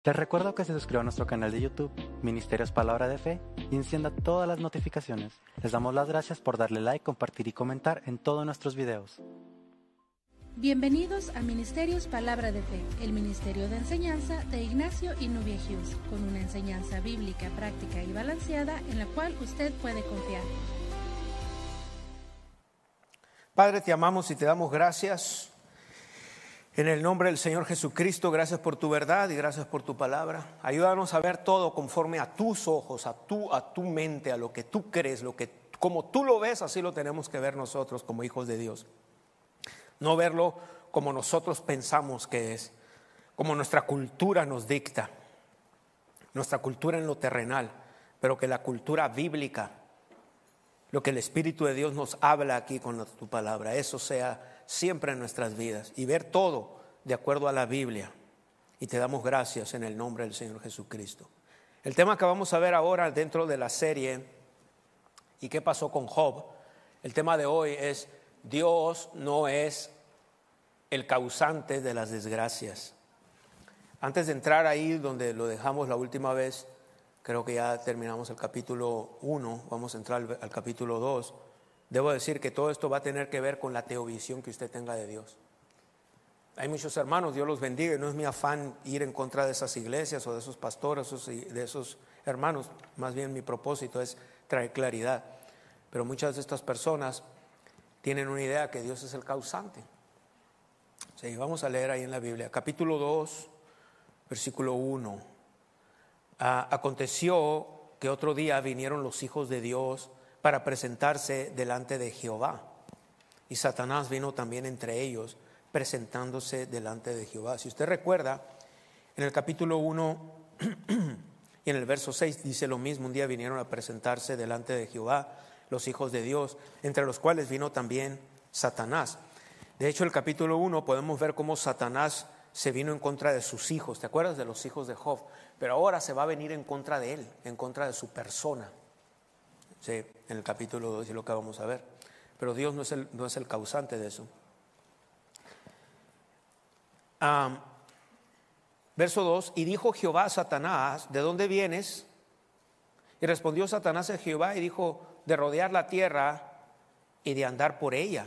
Les recuerdo que se suscriban a nuestro canal de YouTube, Ministerios Palabra de Fe, y encienda todas las notificaciones. Les damos las gracias por darle like, compartir y comentar en todos nuestros videos. Bienvenidos a Ministerios Palabra de Fe, el ministerio de enseñanza de Ignacio y Nubia Hughes, con una enseñanza bíblica, práctica y balanceada en la cual usted puede confiar. Padre, te amamos y te damos gracias. En el nombre del Señor Jesucristo, gracias por tu verdad y gracias por tu palabra. Ayúdanos a ver todo conforme a tus ojos, a tu mente, a lo que tú crees, como tú lo ves, así lo tenemos que ver nosotros como hijos de Dios. No verlo como nosotros pensamos que es, como nuestra cultura nos dicta, nuestra cultura en lo terrenal, pero que la cultura bíblica, lo que el Espíritu de Dios nos habla aquí con tu palabra, eso sea siempre en nuestras vidas y ver todo de acuerdo a la Biblia. Y te damos gracias en el nombre del Señor Jesucristo. El tema que vamos a ver ahora dentro de la serie ¿y qué pasó con Job? El tema de hoy es: Dios no es el causante de las desgracias. Antes de entrar ahí donde lo dejamos la última vez, creo que ya terminamos el capítulo 1, vamos a entrar al capítulo 2. Debo decir que todo esto va a tener que ver con la teovisión que usted tenga de Dios. Hay muchos hermanos, Dios los bendiga, y no es mi afán ir en contra de esas iglesias o de esos pastores o de esos hermanos, más bien mi propósito es traer claridad. Pero muchas de estas personas tienen una idea que Dios es el causante. Sí, vamos a leer ahí en la Biblia, capítulo 2, versículo 1. Aconteció que otro día vinieron los hijos de Dios para presentarse delante de Jehová. Y Satanás vino también entre ellos, presentándose delante de Jehová. Si usted recuerda, en el capítulo 1 y en el verso 6 dice lo mismo: un día vinieron a presentarse delante de Jehová los hijos de Dios, entre los cuales vino también Satanás. De hecho, el capítulo 1 podemos ver cómo Satanás se vino en contra de sus hijos. ¿Te acuerdas de los hijos de Job? Pero ahora se va a venir en contra de él, en contra de su persona. Sí, en el capítulo 2 es lo que vamos a ver. Pero Dios no es el causante de eso. Verso 2: y dijo Jehová a Satanás: ¿de dónde vienes? Y respondió Satanás a Jehová y dijo: de rodear la tierra y de andar por ella.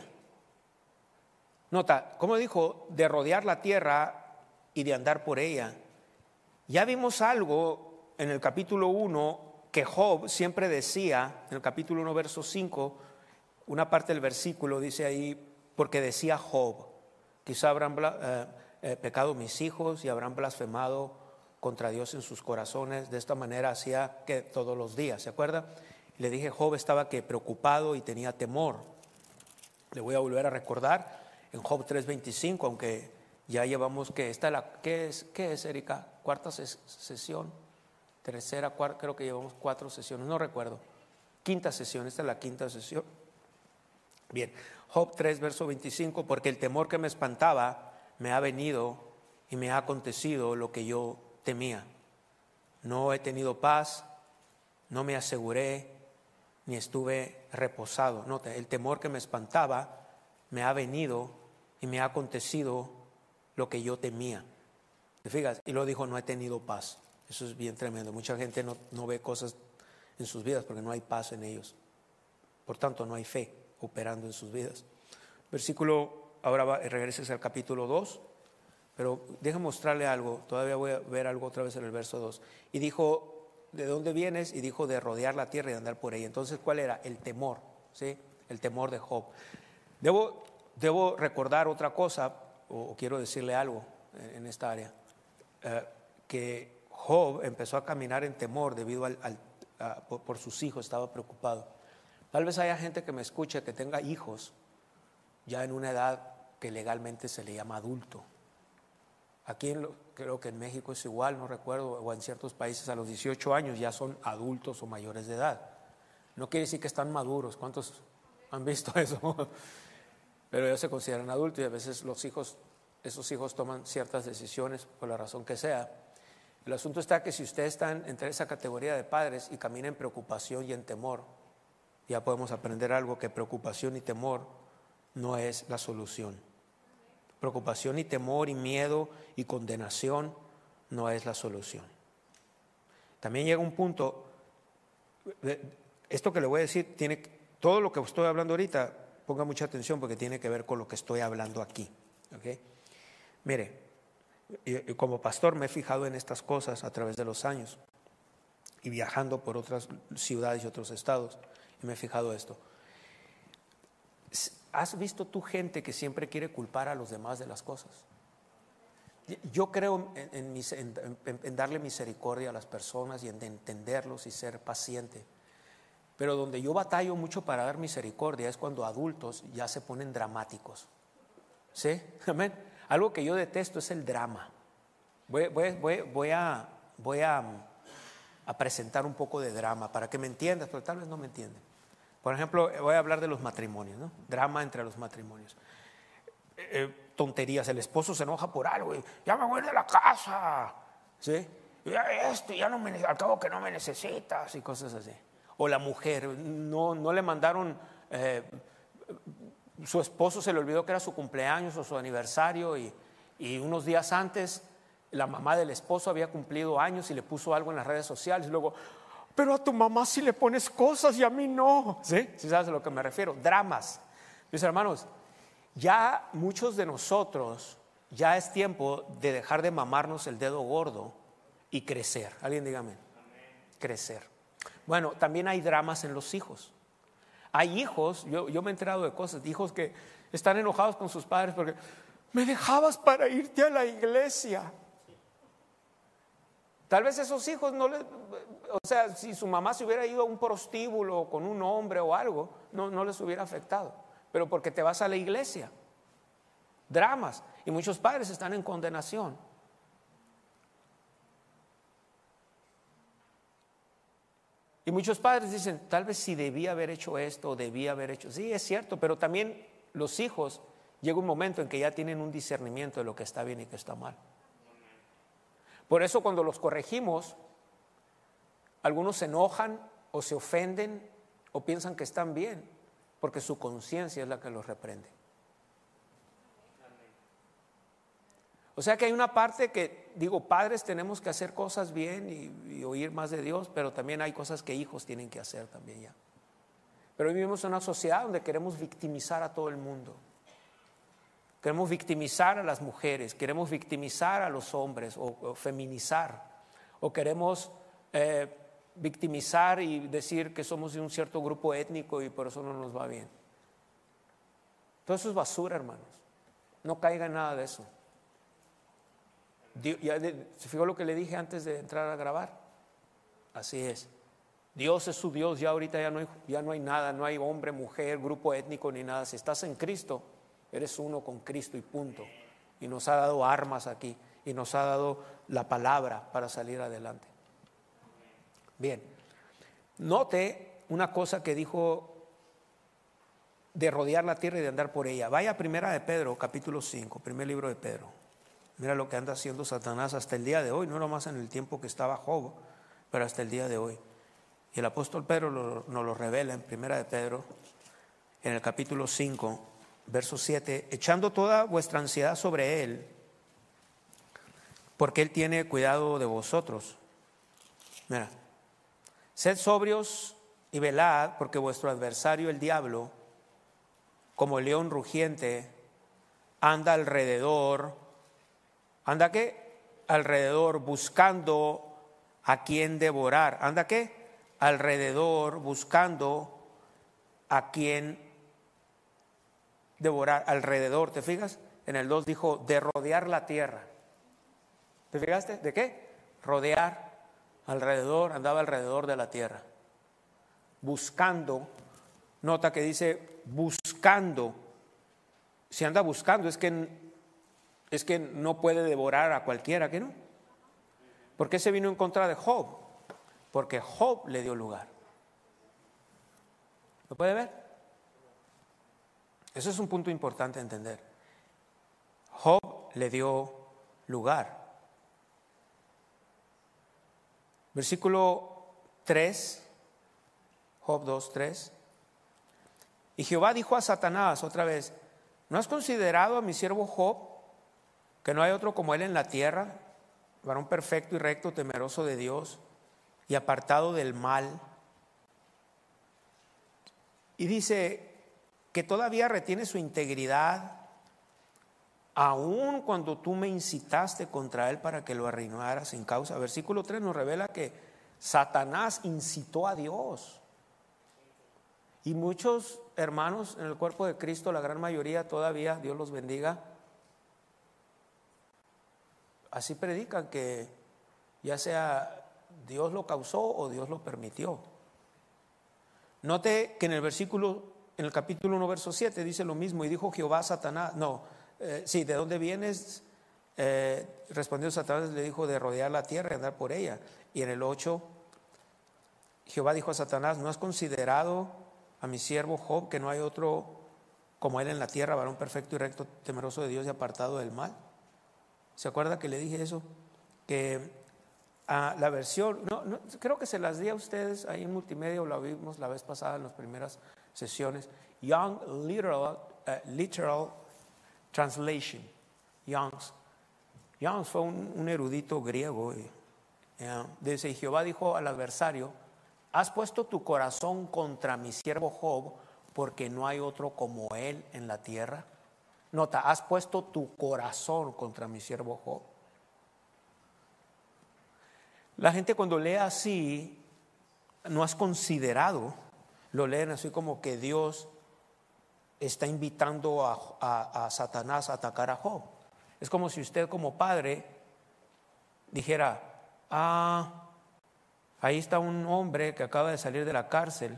Nota, ¿cómo dijo? De rodear la tierra y de andar por ella. Ya vimos algo en el capítulo 1 que Job siempre decía, en el capítulo 1, verso 5, una parte del versículo dice ahí: porque decía Job, quizá habrán pecado mis hijos y habrán blasfemado contra Dios en sus corazones. De esta manera hacía que todos los días, ¿se acuerda? Le dije, Job estaba preocupado y tenía temor. Le voy a volver a recordar en Job 3:25, aunque ya llevamos ¿qué es, Erika? ¿Cuarta sesión? Tercera, cuarta, creo que llevamos 4 sesiones, no recuerdo. Quinta sesión, esta es la quinta sesión. Bien, Job 3, verso 25, porque el temor que me espantaba me ha venido y me ha acontecido lo que yo temía. No he tenido paz, no me aseguré, ni estuve reposado. Nota, el temor que me espantaba me ha venido y me ha acontecido lo que yo temía. ¿Te fijas? Y luego dijo: no he tenido paz. Eso es bien tremendo. Mucha gente no ve cosas en sus vidas porque no hay paz en ellos. Por tanto, no hay fe operando en sus vidas. Ahora regreses al capítulo 2, pero déjame mostrarle algo. Todavía voy a ver algo otra vez en el verso 2. Y dijo: ¿de dónde vienes? Y dijo: de rodear la tierra y de andar por ella. Entonces, ¿cuál era? El temor, ¿sí? El temor de Job. Debo recordar otra cosa, o quiero decirle algo en esta área, que Job empezó a caminar en temor debido por sus hijos, estaba preocupado. Tal vez haya gente que me escuche que tenga hijos ya en una edad que legalmente se le llama adulto. Aquí creo que en México es igual, no recuerdo, o en ciertos países a los 18 años ya son adultos o mayores de edad. No quiere decir que están maduros. ¿Cuántos han visto eso? Pero ellos se consideran adultos y a veces esos hijos toman ciertas decisiones por la razón que sea. El asunto está que si ustedes están entre esa categoría de padres y caminan en preocupación y en temor, ya podemos aprender algo: que preocupación y temor no es la solución. Preocupación y temor y miedo y condenación no es la solución. También llega un punto, esto que le voy a decir, todo lo que estoy hablando ahorita, ponga mucha atención porque tiene que ver con lo que estoy hablando aquí. ¿Okay? Mire, yo como pastor me he fijado en estas cosas a través de los años y viajando por otras ciudades y otros estados, y me he fijado esto. ¿Has visto tú gente que siempre quiere culpar a los demás de las cosas? Yo creo en darle misericordia a las personas y en entenderlos y ser paciente. Pero donde yo batallo mucho para dar misericordia es cuando adultos ya se ponen dramáticos. ¿Sí? Amén. Algo que yo detesto es el drama. Voy a presentar un poco de drama para que me entiendas, pero tal vez no me entienden. Por ejemplo, voy a hablar de los matrimonios, ¿no? Drama entre los matrimonios. Tonterías, el esposo se enoja por algo, ya me voy de la casa, ¿sí? Ya no al cabo que no me necesitas y cosas así. O la mujer, no le mandaron, su esposo se le olvidó que era su cumpleaños o su aniversario y unos días antes la mamá del esposo había cumplido años y le puso algo en las redes sociales y luego, pero a tu mamá sí le pones cosas y a mí no. ¿Sí? ¿Sí sabes a lo que me refiero? Dramas. Mis hermanos, ya muchos de nosotros, ya es tiempo de dejar de mamarnos el dedo gordo y crecer. Alguien dígame. Crecer. Bueno, también hay dramas en los hijos. Hay hijos, yo me he enterado de cosas, de hijos que están enojados con sus padres porque me dejabas para irte a la iglesia. Tal vez esos hijos o sea, si su mamá se hubiera ido a un prostíbulo con un hombre o algo, no les hubiera afectado. Pero porque te vas a la iglesia. Dramas. Y muchos padres están en condenación. Y muchos padres dicen, tal vez si debía haber hecho esto o debía haber hecho. Sí, es cierto, pero también los hijos llega un momento en que ya tienen un discernimiento de lo que está bien y que está mal. Por eso cuando los corregimos, algunos se enojan o se ofenden o piensan que están bien, porque su conciencia es la que los reprende. O sea que hay una parte que, padres tenemos que hacer cosas bien y oír más de Dios, pero también hay cosas que hijos tienen que hacer también ya. Pero hoy vivimos en una sociedad donde queremos victimizar a todo el mundo. Queremos victimizar a las mujeres, queremos victimizar a los hombres o feminizar, o queremos victimizar y decir que somos de un cierto grupo étnico y por eso no nos va bien. Todo eso es basura, hermanos. No caiga en nada de eso. ¿Se fijó lo que le dije antes de entrar a grabar? Así es. Dios es su Dios, ya ahorita ya no hay nada, no hay hombre, mujer, grupo étnico ni nada. Si estás en Cristo, eres uno con Cristo y punto. Y nos ha dado armas aquí y nos ha dado la palabra para salir adelante. Bien, note una cosa que dijo de rodear la tierra y de andar por ella. Vaya a Primera de Pedro, capítulo 5, primer libro de Pedro. Mira lo que anda haciendo Satanás hasta el día de hoy, no nomás en el tiempo que estaba Job, pero hasta el día de hoy. Y el apóstol Pedro nos lo revela en Primera de Pedro, en el capítulo 5, verso 7, echando toda vuestra ansiedad sobre Él, porque Él tiene cuidado de vosotros. Mira, sed sobrios y velad, porque vuestro adversario el diablo, como el león rugiente, anda alrededor. ¿Anda qué? Alrededor buscando a quien devorar. ¿Anda qué? Alrededor buscando a quien devorar. Alrededor, ¿te fijas? En el 2 dijo de rodear la tierra. ¿Te fijaste? ¿De qué? Rodear. Alrededor, andaba alrededor de la tierra. Buscando. Nota que dice buscando. Si anda buscando es que no puede devorar a cualquiera, ¿que no? ¿Por qué se vino en contra de Job? Porque Job le dio lugar. ¿Lo puede ver? Eso es un punto importante a entender. Job le dio lugar. Versículo 3, Job 2, 3. Y Jehová dijo a Satanás otra vez, ¿no has considerado a mi siervo Job, que no hay otro como él en la tierra, varón perfecto y recto, temeroso de Dios y apartado del mal. Y dice que todavía retiene su integridad, aun cuando tú me incitaste contra él para que lo arruinaras sin causa. Versículo 3 nos revela que Satanás incitó a Dios. Y muchos hermanos en el cuerpo de Cristo, la gran mayoría todavía, Dios los bendiga, así predican que ya sea Dios lo causó o Dios lo permitió. Note que en el capítulo 1, verso 7 dice lo mismo, y dijo Jehová a Satanás, ¿de dónde vienes? Respondió Satanás, le dijo de rodear la tierra y andar por ella. Y en el 8, Jehová dijo a Satanás, ¿no has considerado a mi siervo Job, que no hay otro como él en la tierra, varón perfecto y recto, temeroso de Dios y apartado del mal? ¿Se acuerda que le dije eso? Que la versión, creo que se las di a ustedes ahí en multimedia, o la vimos la vez pasada en las primeras sesiones. Young Literal Translation. Young's fue un erudito griego. Dice, Jehová dijo al adversario, has puesto tu corazón contra mi siervo Job, porque no hay otro como él en la tierra. Nota, has puesto tu corazón contra mi siervo Job. La gente cuando lee así, no has considerado, lo leen así como que Dios está invitando a Satanás a atacar a Job. Es como si usted como padre dijera, ahí está un hombre que acaba de salir de la cárcel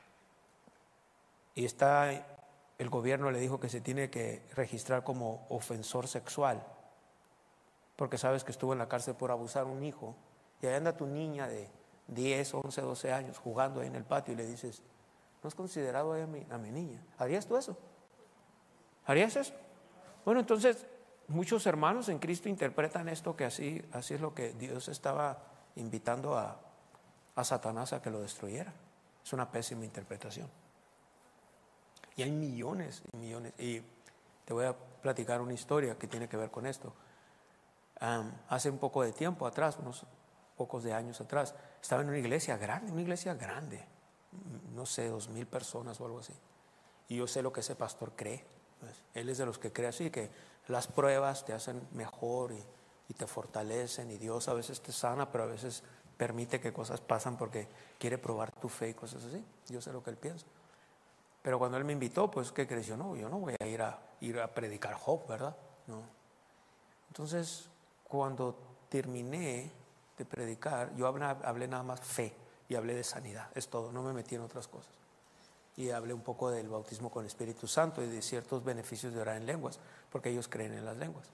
y el gobierno le dijo que se tiene que registrar como ofensor sexual, porque sabes que estuvo en la cárcel por abusar a un hijo. Y ahí anda tu niña de 10, 11, 12 años jugando ahí en el patio y le dices, ¿no has considerado a mi niña? ¿Harías tú eso? ¿Harías eso? Bueno, entonces muchos hermanos en Cristo interpretan esto que así es lo que Dios estaba invitando a Satanás a que lo destruyera. Es una pésima interpretación. Y hay millones y millones. Y te voy a platicar una historia que tiene que ver con esto. Hace un poco de tiempo atrás, unos pocos de años atrás, estaba en una iglesia grande, no sé, 2,000 personas o algo así. Y yo sé lo que ese pastor cree. Él es de los que cree así, que las pruebas te hacen mejor y te fortalecen, y Dios a veces te sana, pero a veces permite que cosas pasan porque quiere probar tu fe y cosas así. Yo sé lo que él piensa. Pero cuando él me invitó, pues ¿qué crees? Yo no voy a ir a predicar Job, ¿verdad? No. Entonces, cuando terminé de predicar, yo hablé nada más fe y hablé de sanidad, es todo, no me metí en otras cosas. Y hablé un poco del bautismo con el Espíritu Santo y de ciertos beneficios de orar en lenguas, porque ellos creen en las lenguas.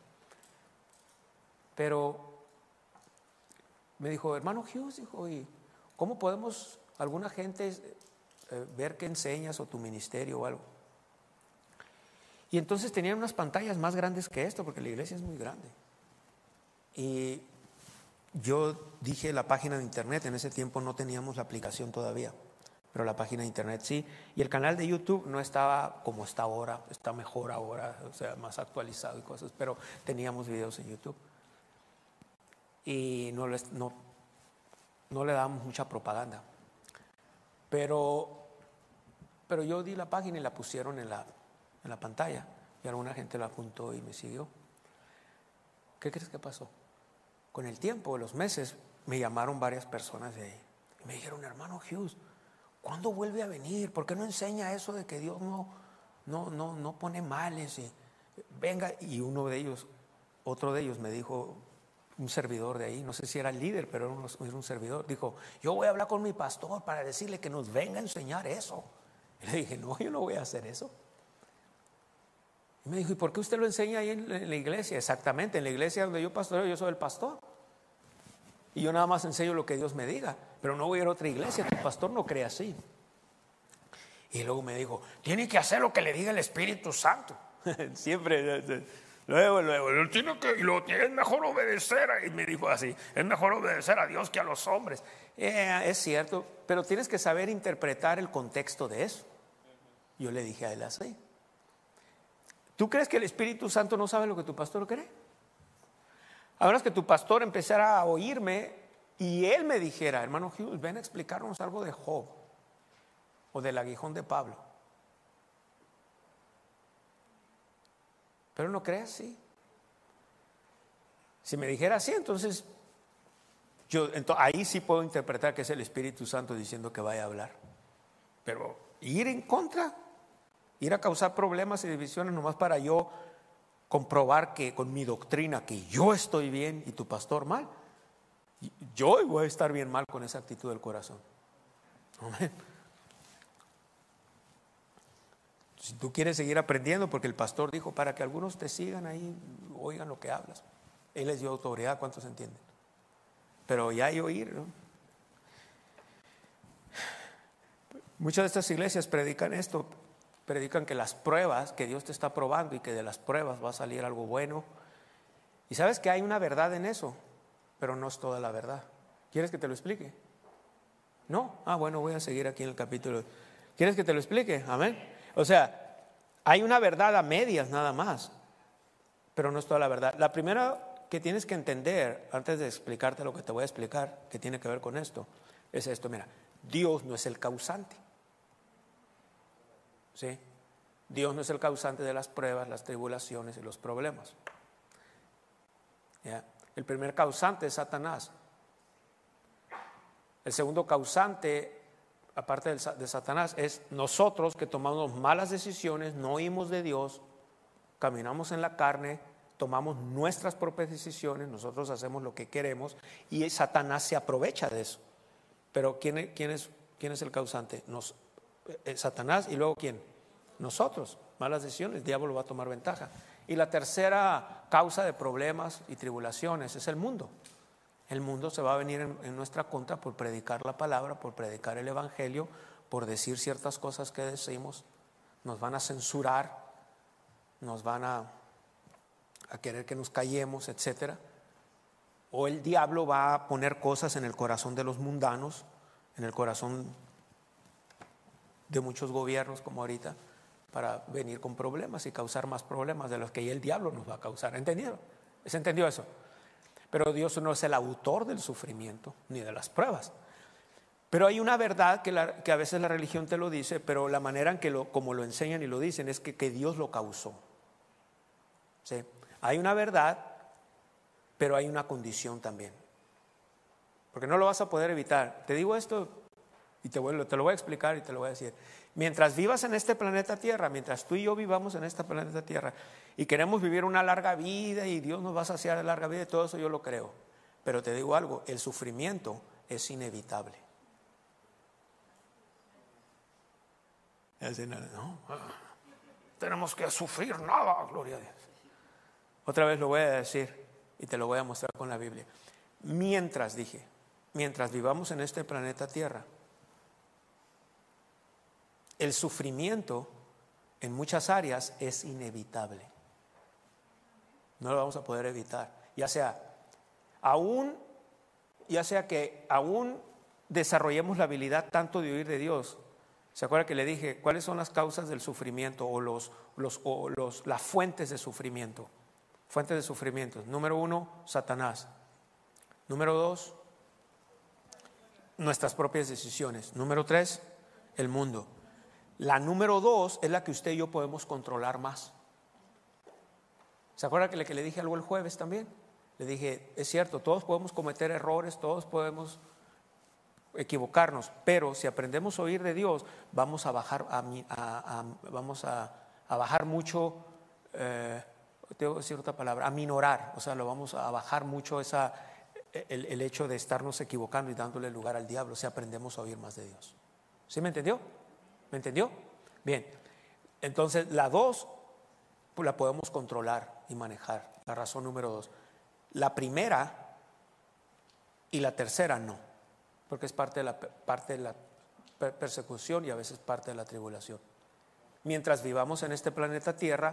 Pero me dijo, hermano Hughes, dijo, ¿y cómo podemos alguna gente ver qué enseñas o tu ministerio o algo? Y entonces tenían unas pantallas más grandes que esto, porque la iglesia es muy grande. Y yo dije la página de internet, en ese tiempo no teníamos la aplicación todavía, pero la página de internet sí. Y el canal de YouTube no estaba como está ahora, está mejor ahora, o sea, más actualizado y cosas, pero teníamos videos en YouTube. Y no le dábamos mucha propaganda. Pero yo di la página y la pusieron en la pantalla, y alguna gente la apuntó y me siguió. ¿Qué crees que pasó? Con el tiempo, los meses, me llamaron varias personas de ahí y me dijeron, hermano Hughes, ¿cuándo vuelve a venir? ¿Por qué no enseña eso de que Dios no pone males? Y venga. Y otro de ellos me dijo, un servidor de ahí, no sé si era el líder, pero era un servidor, dijo, yo voy a hablar con mi pastor para decirle que nos venga a enseñar eso. Y le dije, no, yo no voy a hacer eso. Y me dijo, ¿y por qué usted lo enseña ahí en la iglesia? Exactamente, en la iglesia donde yo pastoreo, yo soy el pastor. Y yo nada más enseño lo que Dios me diga, pero no voy a ir a otra iglesia, tu pastor no cree así. Y luego me dijo, tiene que hacer lo que le diga el Espíritu Santo. Siempre, luego, es mejor obedecer, y me dijo así, es mejor obedecer a Dios que a los hombres. Es cierto, pero tienes que saber interpretar el contexto de eso. Yo le dije a él así. ¿Tú crees que el Espíritu Santo no sabe lo que tu pastor cree? Ahora es que tu pastor empezara a oírme y él me dijera: hermano Hughes, ven a explicarnos algo de Job o del aguijón de Pablo. Pero no creas así. Si me dijera así, entonces ahí sí puedo interpretar que es el Espíritu Santo diciendo que vaya a hablar. Pero ir en contra, ir a causar problemas y divisiones nomás para yo comprobar que con mi doctrina que yo estoy bien y tu pastor mal, yo voy a estar bien mal con esa actitud del corazón. Amén. Si tú quieres seguir aprendiendo, porque el pastor dijo para que algunos te sigan ahí, oigan lo que hablas. Él les dio autoridad, ¿cuántos entienden? Pero ya hay oír, ¿no? Muchas de estas iglesias predican esto, predican que las pruebas, que Dios te está probando y que de las pruebas va a salir algo bueno. Y sabes que hay una verdad en eso, pero no es toda la verdad. ¿Quieres que te lo explique? ¿No? Bueno, voy a seguir aquí en el capítulo. ¿Quieres que te lo explique? Amén. O sea, hay una verdad a medias nada más, pero no es toda la verdad. La primera que tienes que entender, antes de explicarte lo que te voy a explicar, que tiene que ver con esto, es esto. Mira, Dios no es el causante. ¿Sí? Dios no es el causante de las pruebas, las tribulaciones y los problemas. ¿Ya? El primer causante es Satanás. El segundo causante, aparte de Satanás, es nosotros que tomamos malas decisiones, no oímos de Dios, caminamos en la carne, tomamos nuestras propias decisiones, nosotros hacemos lo que queremos y Satanás se aprovecha de eso. Pero ¿quién es el causante? Satanás. Y luego ¿quién? Nosotros. Malas decisiones, el diablo va a tomar ventaja. Y la tercera causa de problemas y tribulaciones es el mundo. El mundo se va a venir en nuestra contra por predicar la palabra, por predicar el evangelio, por decir ciertas cosas que decimos. Nos van a censurar, nos van a querer que nos callemos, etcétera. O el diablo va a poner cosas en el corazón de los mundanos, en el corazón de muchos gobiernos como ahorita, para venir con problemas y causar más problemas de los que ya el diablo nos va a causar. ¿Entendieron? ¿Se entendió eso? Pero Dios no es el autor del sufrimiento ni de las pruebas. Pero hay una verdad que a veces la religión te lo dice, pero la manera en que como lo enseñan y lo dicen es que Dios lo causó. ¿Sí? Hay una verdad, pero hay una condición también. Porque no lo vas a poder evitar. Te digo esto y te lo voy a explicar y te lo voy a decir. Mientras vivas en este planeta Tierra, mientras tú y yo vivamos en este planeta Tierra y queremos vivir una larga vida y Dios nos va a saciar de larga vida y todo eso yo lo creo. Pero te digo algo, el sufrimiento es inevitable. No, tenemos que sufrir nada, gloria a Dios. Otra vez lo voy a decir y te lo voy a mostrar con la Biblia. Mientras vivamos en este planeta Tierra, el sufrimiento en muchas áreas es inevitable. No lo vamos a poder evitar. Ya sea que aún desarrollemos la habilidad tanto de oír de Dios. ¿Se acuerda que le dije cuáles son las causas del sufrimiento o las fuentes de sufrimiento? Fuentes de sufrimiento. Número 1, Satanás. Número 2, nuestras propias decisiones. Número 3, el mundo. La número 2 es la que usted y yo podemos controlar más. ¿Se acuerda que le dije algo el jueves también? Le dije, es cierto, todos podemos cometer errores, todos podemos equivocarnos, pero si aprendemos a oír de Dios, vamos a bajar bajar mucho, tengo que decir otra palabra, a minorar, o sea, lo vamos a bajar mucho el hecho de estarnos equivocando y dándole lugar al diablo si aprendemos a oír más de Dios. ¿Sí me entendió? ¿Me entendió? Bien, entonces la 2 pues la podemos controlar y manejar, la razón número 2. La primera y la tercera no, porque es parte de la persecución y a veces parte de la tribulación. Mientras vivamos en este planeta Tierra,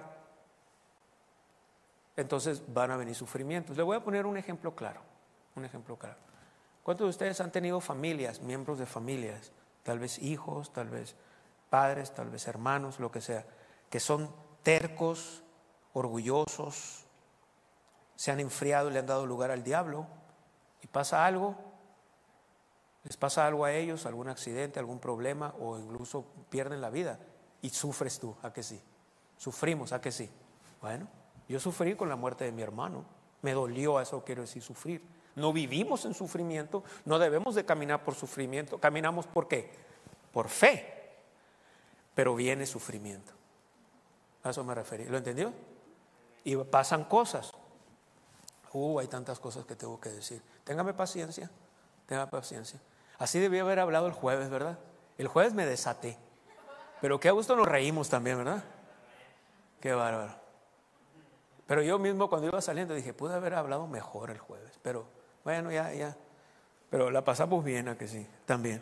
entonces van a venir sufrimientos. Le voy a poner un ejemplo claro. ¿Cuántos de ustedes han tenido familias, miembros de familias, tal vez hijos, tal vez padres, tal vez hermanos, lo que sea, que son tercos, orgullosos, se han enfriado y le han dado lugar al diablo, y pasa algo, les pasa algo a ellos, algún accidente, algún problema, o incluso pierden la vida, y sufres tú, ¿a que sí? Sufrimos, ¿a que sí? Bueno, yo sufrí con la muerte de mi hermano, me dolió, eso quiero decir sufrir. No vivimos en sufrimiento, no debemos de caminar por sufrimiento. ¿Caminamos por qué? Por fe, pero viene sufrimiento. A eso me referí, ¿lo entendió? Y pasan cosas. Hay tantas cosas que tengo que decir. Téngame paciencia, tenga paciencia. Así debí haber hablado el jueves, ¿verdad? El jueves me desaté, pero qué a gusto nos reímos también, ¿verdad? Qué bárbaro. Pero yo mismo cuando iba saliendo dije, pude haber hablado mejor el jueves, pero bueno, ya. Pero la pasamos bien, ¿a que sí? También.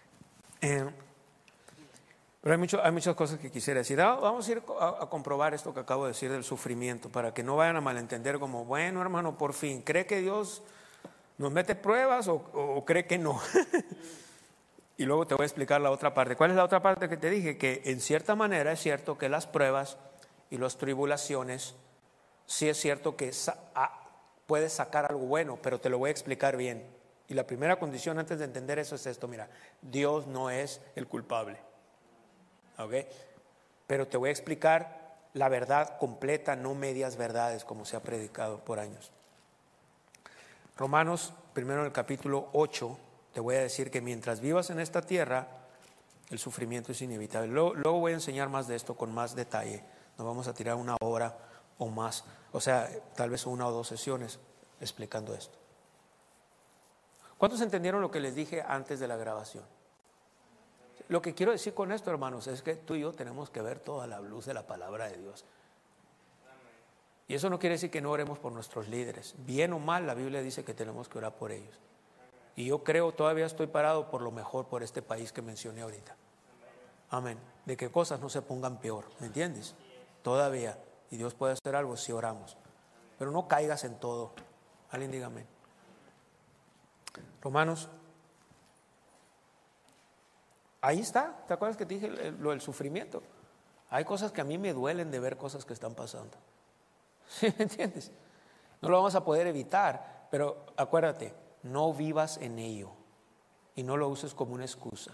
Pero hay muchas cosas que quisiera decir. Vamos a ir a comprobar esto que acabo de decir del sufrimiento, para que no vayan a malentender como, bueno, hermano, por fin, ¿cree que Dios nos mete pruebas o cree que no? Y luego te voy a explicar la otra parte. ¿Cuál es la otra parte que te dije? Que en cierta manera es cierto que las pruebas y las tribulaciones, sí es cierto que puedes sacar algo bueno, pero te lo voy a explicar bien. Y la primera condición antes de entender eso es esto, mira, Dios no es el culpable. ¿Ok? Pero te voy a explicar la verdad completa, no medias verdades como se ha predicado por años. Romanos, primero en el capítulo 8, te voy a decir que mientras vivas en esta tierra, el sufrimiento es inevitable. Luego voy a enseñar más de esto con más detalle. Nos vamos a tirar 1 hora o más, o sea, tal vez 1 o 2 sesiones explicando esto. ¿Cuántos entendieron lo que les dije antes de la grabación? Lo que quiero decir con esto, hermanos, es que tú y yo tenemos que ver toda la luz de la palabra de Dios. Y eso no quiere decir que no oremos por nuestros líderes. Bien o mal, la Biblia dice que tenemos que orar por ellos. Y yo creo, todavía estoy parado por lo mejor por este país que mencioné ahorita. Amén. De que cosas no se pongan peor, ¿me entiendes? Todavía. Y Dios puede hacer algo si oramos. Pero no caigas en todo. Alguien diga amén. Romanos. Ahí está, ¿te acuerdas que te dije lo del sufrimiento? Hay cosas que a mí me duelen de ver cosas que están pasando. ¿Sí me entiendes? No lo vamos a poder evitar, pero acuérdate, no vivas en ello y no lo uses como una excusa.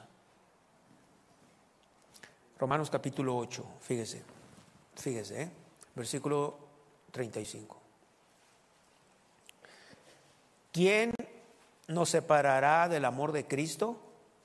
Romanos capítulo 8, fíjese, versículo 35. ¿Quién nos separará del amor de Cristo?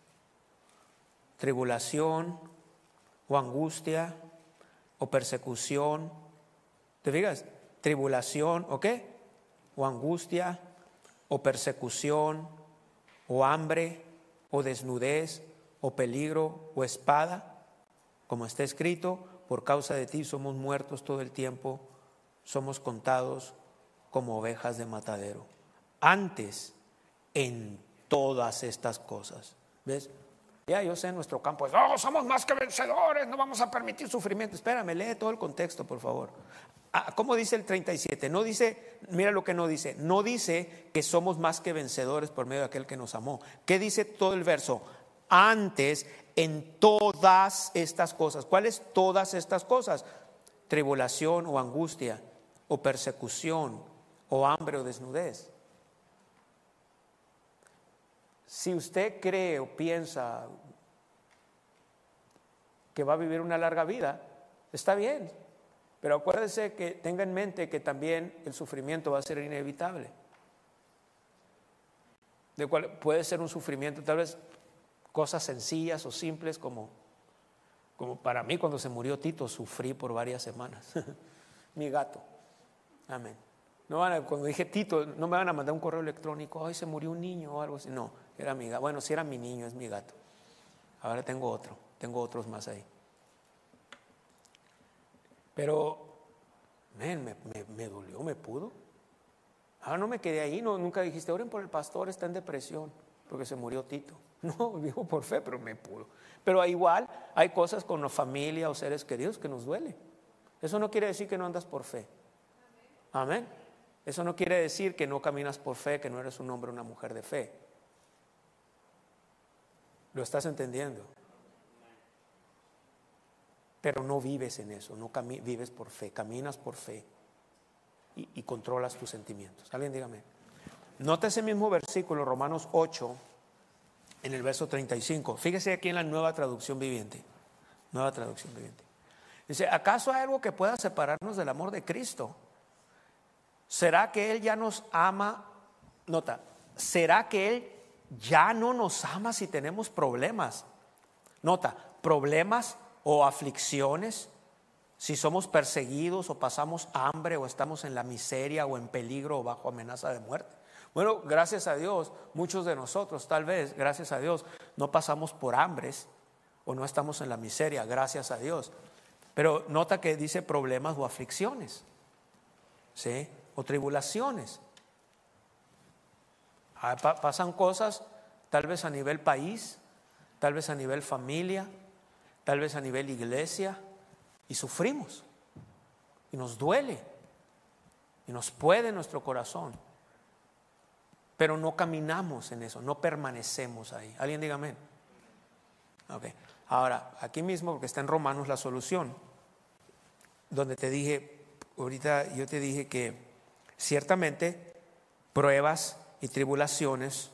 Tribulación o angustia o persecución. ¿Te fijas? Tribulación o qué? O angustia o persecución o hambre o desnudez o peligro o espada. Como está escrito, por causa de ti somos muertos todo el tiempo, somos contados como ovejas de matadero. Antes, en todas estas cosas, ¿ves? Ya yo sé en nuestro campo, somos más que vencedores, no vamos a permitir sufrimiento. Espérame, lee todo el contexto, por favor. ¿Cómo dice el 37? No dice, mira lo que no dice que somos más que vencedores por medio de aquel que nos amó. ¿Qué dice todo el verso? Antes, en todas estas cosas. ¿Cuáles todas estas cosas? Tribulación o angustia, o persecución, o hambre o desnudez. Si usted cree o piensa que va a vivir una larga vida, está bien, pero acuérdese que tenga en mente que también el sufrimiento va a ser inevitable. De cual puede ser un sufrimiento, tal vez cosas sencillas o simples como para mí cuando se murió Tito, sufrí por varias semanas. Mi gato, amén. Cuando dije Tito, no me van a mandar un correo electrónico, ay, se murió un niño o algo así. No, era mi gato. Bueno, si era mi niño, es mi gato. Ahora tengo otros más ahí. Pero, me dolió, me pudo. Ahora no me quedé ahí, nunca dijiste, oren por el pastor, está en depresión, porque se murió Tito. No, dijo por fe, pero me pudo. Pero igual hay cosas con la familia o seres queridos que nos duele. Eso no quiere decir que no andas por fe. Amén. Eso no quiere decir que no caminas por fe, que no eres un hombre o una mujer de fe. ¿Lo estás entendiendo? Pero no vives en eso, no vives por fe, caminas por fe. y controlas tus sentimientos. Alguien dígame. Nota ese mismo versículo, Romanos 8, en el verso 35. Fíjese aquí en la Nueva Traducción Viviente. Nueva Traducción Viviente. Dice, ¿acaso hay algo que pueda separarnos del amor de Cristo? ¿Será que Él ya nos ama? Nota, ¿será que Él ya no nos ama si tenemos problemas? Nota, problemas o aflicciones, si somos perseguidos o pasamos hambre o estamos en la miseria o en peligro o bajo amenaza de muerte. Bueno, gracias a Dios, muchos de nosotros tal vez, gracias a Dios, no pasamos por hambres o no estamos en la miseria, gracias a Dios. Pero nota que dice problemas o aflicciones, ¿sí? O tribulaciones. Pasan cosas tal vez a nivel país, tal vez a nivel familia, tal vez a nivel iglesia, y sufrimos, y nos duele, y nos puede nuestro corazón, pero no caminamos en eso, no permanecemos ahí. ¿Alguien diga amén? Ok. Ahora, aquí mismo, porque está en Romanos la solución, donde te dije, ahorita yo te dije que ciertamente pruebas y tribulaciones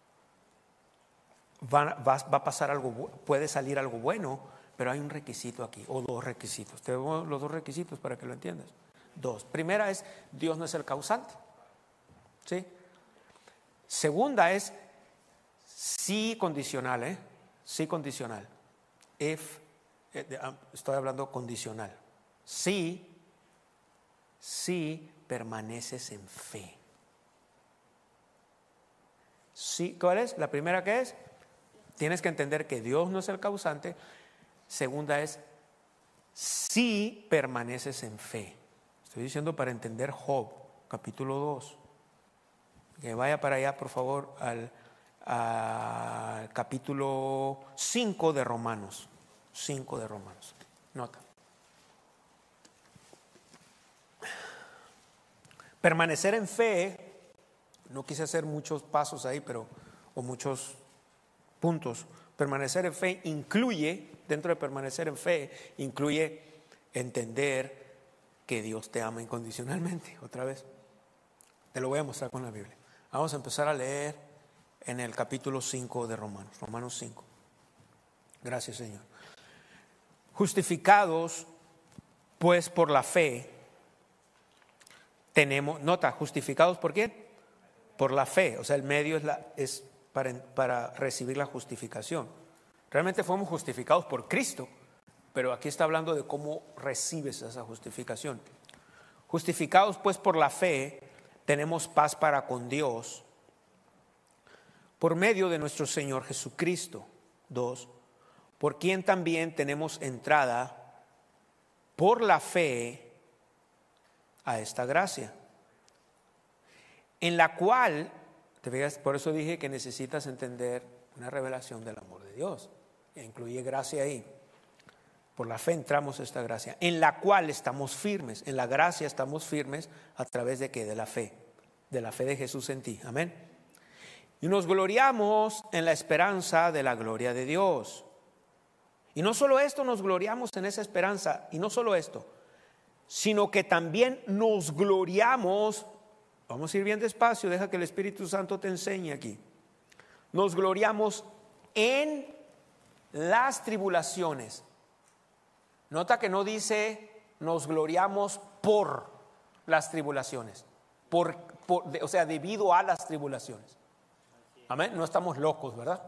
va a pasar algo, puede salir algo bueno, pero hay un requisito aquí, o dos requisitos. Te doy los dos requisitos para que lo entiendas. Dos. Primera es, Dios no es el causante, ¿sí? Segunda es, sí condicional, sí condicional. Estoy hablando condicional. Sí permaneces en fe. Sí, ¿cuál es? La primera que es, tienes que entender que Dios no es el causante. Segunda es, si permaneces en fe. Estoy diciendo para entender Job, capítulo 2. Que vaya para allá, por favor, al capítulo 5 de Romanos. 5 de Romanos. Nota. Permanecer en fe, no quise hacer muchos pasos ahí, o muchos puntos. Permanecer en fe incluye, dentro de permanecer en fe, incluye entender que Dios te ama incondicionalmente. Otra vez, te lo voy a mostrar con la Biblia. Vamos a empezar a leer en el capítulo 5 de Romanos, Romanos 5. Gracias, Señor. Justificados, pues, por la fe, tenemos, nota, justificados ¿por qué? Por la fe, o sea, el medio es para recibir la justificación. Realmente fuimos justificados por Cristo, pero aquí está hablando de cómo recibes esa justificación. Justificados pues por la fe, tenemos paz para con Dios por medio de nuestro Señor Jesucristo. 2, por quien también tenemos entrada por la fe a esta gracia, en la cual, te fijas, por eso dije que necesitas entender una revelación del amor de Dios, que incluye gracia ahí. Por la fe entramos a esta gracia, en la cual estamos firmes. En la gracia estamos firmes a través de ¿qué? De la fe de Jesús en ti. Amén. Y nos gloriamos en la esperanza de la gloria de Dios. Y no solo esto, nos gloriamos en esa esperanza, y no solo esto, sino que también nos gloriamos. Vamos a ir bien despacio, deja que el Espíritu Santo te enseñe aquí. Nos gloriamos en las tribulaciones. Nota que no dice nos gloriamos por las tribulaciones, o sea, debido a las tribulaciones. Amén, no estamos locos, ¿verdad?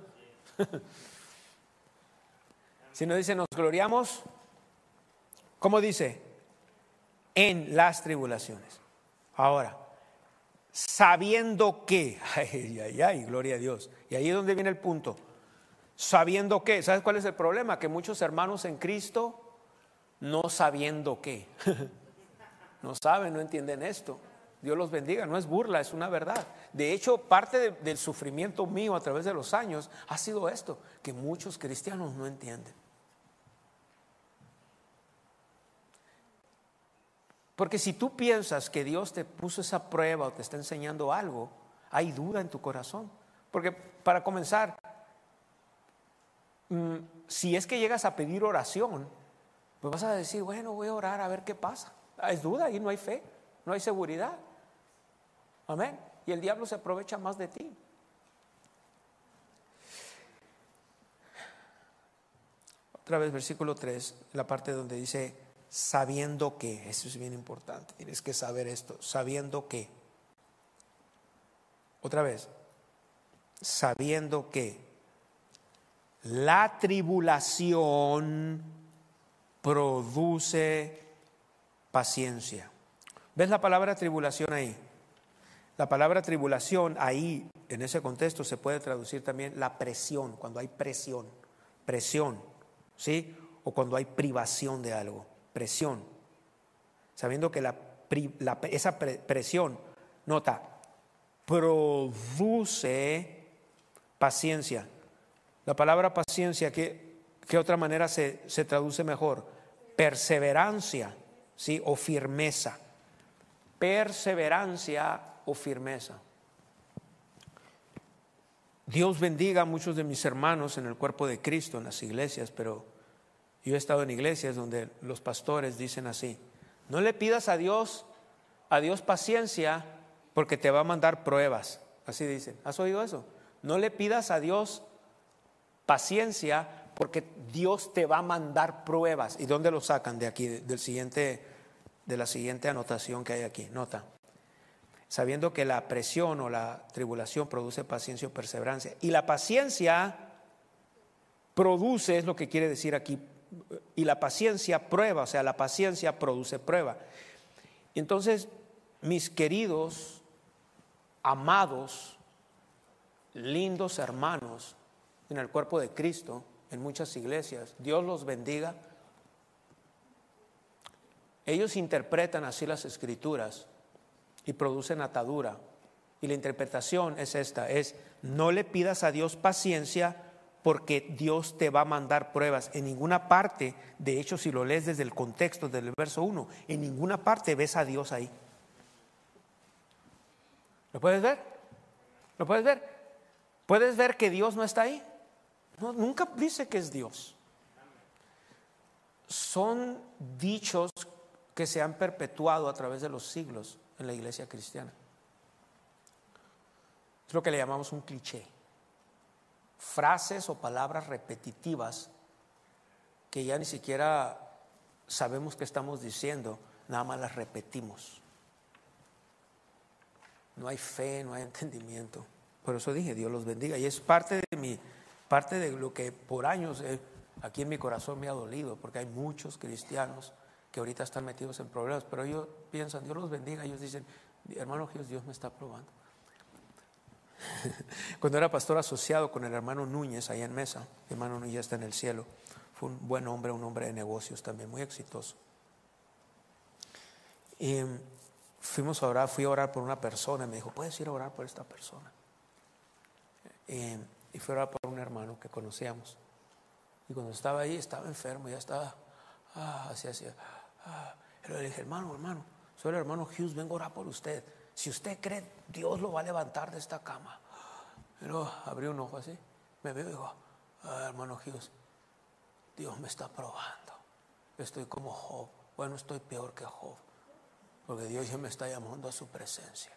Sino dice nos gloriamos, ¿cómo dice? En las tribulaciones. Ahora, sabiendo que, ay, gloria a Dios. Y ahí es donde viene el punto. Sabiendo que, ¿sabes cuál es el problema? Que muchos hermanos en Cristo, no sabiendo que, no saben, no entienden esto. Dios los bendiga, no es burla, es una verdad. De hecho, parte del sufrimiento mío a través de los años ha sido esto, que muchos cristianos no entienden. Porque si tú piensas que Dios te puso esa prueba o te está enseñando algo, hay duda en tu corazón. Porque para comenzar, si es que llegas a pedir oración, pues vas a decir, bueno, voy a orar a ver qué pasa. Es duda, ahí no hay fe. no hay seguridad. Amén. Y el diablo se aprovecha más de ti. Otra vez, versículo 3, la parte donde dice sabiendo que, eso es bien importante, tienes que saber esto, sabiendo que. Otra vez, sabiendo que la tribulación produce paciencia. ¿Ves la palabra tribulación ahí? La palabra tribulación ahí, en ese contexto, se puede traducir también la presión, cuando hay presión, ¿sí? O cuando hay privación de algo, presión. Sabiendo que esa presión, nota, produce paciencia. La palabra paciencia, ¿qué otra manera se traduce mejor? Perseverancia, ¿sí? O firmeza. Perseverancia o firmeza. Dios bendiga a muchos de mis hermanos en el cuerpo de Cristo, en las iglesias, pero yo he estado en iglesias donde los pastores dicen así: no le pidas a Dios paciencia porque te va a mandar pruebas. Así dicen. ¿Has oído eso? No le pidas a Dios paciencia porque Dios te va a mandar pruebas. ¿Y dónde lo sacan? De aquí, de la siguiente anotación que hay aquí. Nota. Sabiendo que la presión o la tribulación produce paciencia o perseverancia. Y la paciencia produce, es lo que quiere decir aquí. Y la paciencia prueba, o sea, la paciencia produce prueba. Entonces, mis queridos, amados, lindos hermanos en el cuerpo de Cristo, en muchas iglesias, Dios los bendiga. Ellos interpretan así las escrituras y producen atadura. Y la interpretación es esta, es: no le pidas a Dios paciencia porque Dios te va a mandar pruebas. En ninguna parte, de hecho, si lo lees desde el contexto del verso 1, en ninguna parte ves a Dios ahí. ¿Lo puedes ver? ¿Lo puedes ver? ¿Puedes ver que Dios no está ahí? No, nunca dice que es Dios. Son dichos que se han perpetuado a través de los siglos en la iglesia cristiana. Es lo que le llamamos un cliché. Frases o palabras repetitivas que ya ni siquiera sabemos qué estamos diciendo, nada más las repetimos. No hay fe, no hay entendimiento. Por eso dije, Dios los bendiga. Y es parte de lo que por años aquí en mi corazón me ha dolido, porque hay muchos cristianos que ahorita están metidos en problemas, pero ellos piensan, Dios los bendiga. Ellos dicen, hermano Jesús, Dios me está probando. Cuando era pastor asociado con el hermano Núñez allá en Mesa, mi hermano Núñez está en el cielo, fue un buen hombre, un hombre de negocios también, muy exitoso. Y fui a orar por una persona y me dijo, ¿puedes ir a orar por esta persona? Y fui a orar por un hermano que conocíamos. Y cuando estaba ahí, estaba enfermo, ya estaba así. Pero le dije, hermano, soy el hermano Hughes, vengo a orar por usted. Si usted cree, Dios lo va a levantar de esta cama. Y luego abrí un ojo así, me veo y digo, hermano Hughes, Dios me está probando. Estoy como Job. Bueno, estoy peor que Job, porque Dios ya me está llamando a su presencia.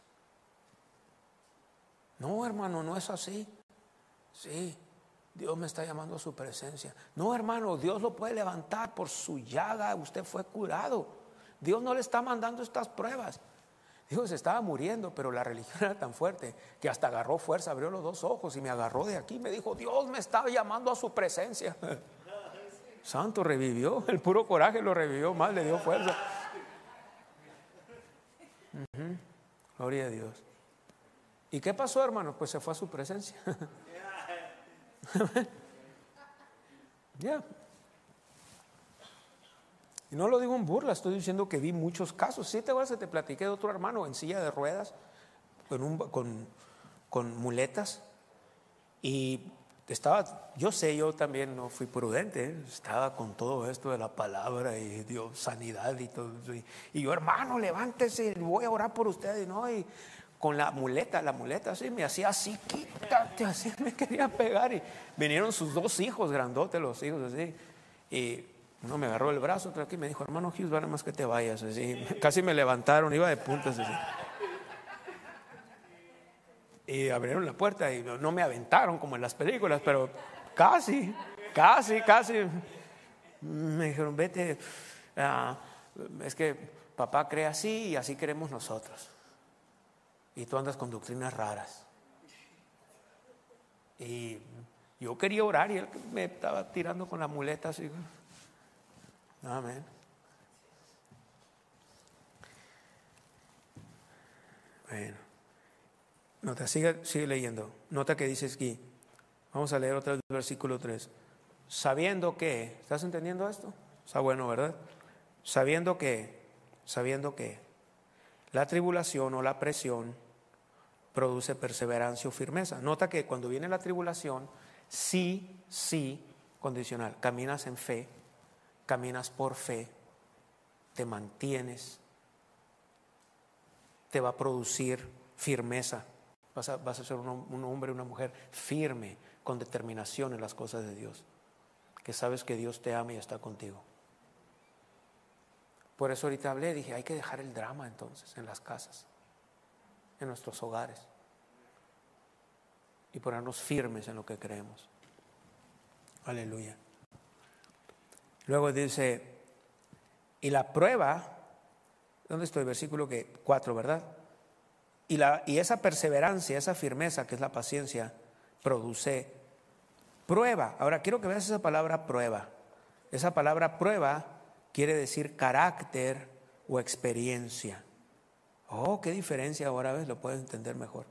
No, hermano, no es así. Sí, Dios me está llamando a su presencia. No, hermano, Dios lo puede levantar por su llaga. Usted fue curado. Dios no le está mandando estas pruebas. Dios estaba muriendo, pero la religión era tan fuerte que hasta agarró fuerza, abrió los dos ojos y me agarró de aquí. Me dijo, Dios me está llamando a su presencia. Santo, revivió. El puro coraje lo revivió más, le dio fuerza. Gloria a Dios. ¿Y qué pasó, hermano? Pues se fue a su presencia. Y no lo digo en burla, estoy diciendo que vi muchos casos. ¿Sí te acuerdas que te platiqué de otro hermano en silla de ruedas con muletas? Y yo también no fui prudente, estaba con todo esto de la palabra y Dios, sanidad y todo. Y yo, hermano, levántese, voy a orar por usted. Y con la muleta así, me hacía así, quítate, así me quería pegar. Y vinieron sus dos hijos, grandotes los hijos así. Y Uno me agarró el brazo, otro aquí me dijo, hermano Hughes, vale más que te vayas. Así. Casi me levantaron, iba de puntas así. Y abrieron la puerta y no me aventaron como en las películas, pero casi. Me dijeron, vete, es que papá cree así y así queremos nosotros. Y tú andas con doctrinas raras. Y yo quería orar y él me estaba tirando con la muleta así. Amén. Bueno, nota, sigue leyendo. Nota que dice aquí. Vamos a leer otra vez el versículo 3. Sabiendo que, ¿estás entendiendo esto? Está bueno, ¿verdad? Sabiendo que la tribulación o la presión produce perseverancia o firmeza. Nota que cuando viene la tribulación, sí, condicional. Caminas en fe, caminas por fe, te mantienes, te va a producir firmeza. Vas a ser un hombre, una mujer firme, con determinación en las cosas de Dios, que sabes que Dios te ama y está contigo. Por eso ahorita hablé, dije, hay que dejar el drama entonces en las casas, en nuestros hogares, y ponernos firmes en lo que creemos. Aleluya. Luego dice, y la prueba, ¿dónde estoy? Versículo 4, ¿verdad? Y esa perseverancia, esa firmeza que es la paciencia, produce prueba. Ahora quiero que veas esa palabra prueba. Esa palabra prueba quiere decir carácter o experiencia. Oh, qué diferencia ahora, ¿ves? Lo puedes entender mejor.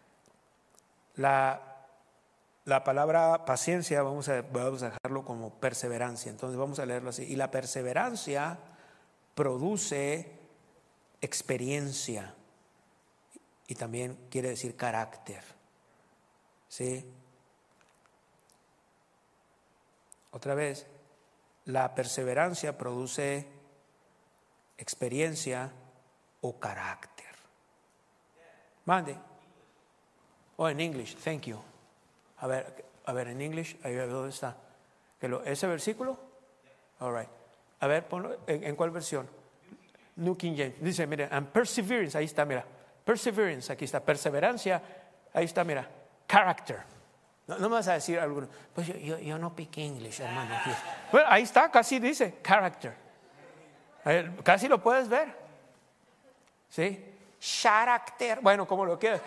La palabra paciencia vamos a dejarlo como perseverancia. Entonces vamos a leerlo así. Y la perseverancia produce experiencia y también quiere decir carácter. ¿Sí? Otra vez, la perseverancia produce experiencia o carácter. Mande. Oh, en English, thank you. A ver, en English, ahí ¿dónde está? ¿Ese versículo? All right. A ver, ponlo, ¿en cuál versión? New King James. Dice, mira, and perseverance, ahí está, mira. Perseverance, aquí está. Perseverancia, ahí está, mira. Character. No me vas a decir alguno. Pues yo no piqué English, hermano. Bueno, ahí está, casi dice character. Casi lo puedes ver. ¿Sí? Character. Bueno, como lo quieras.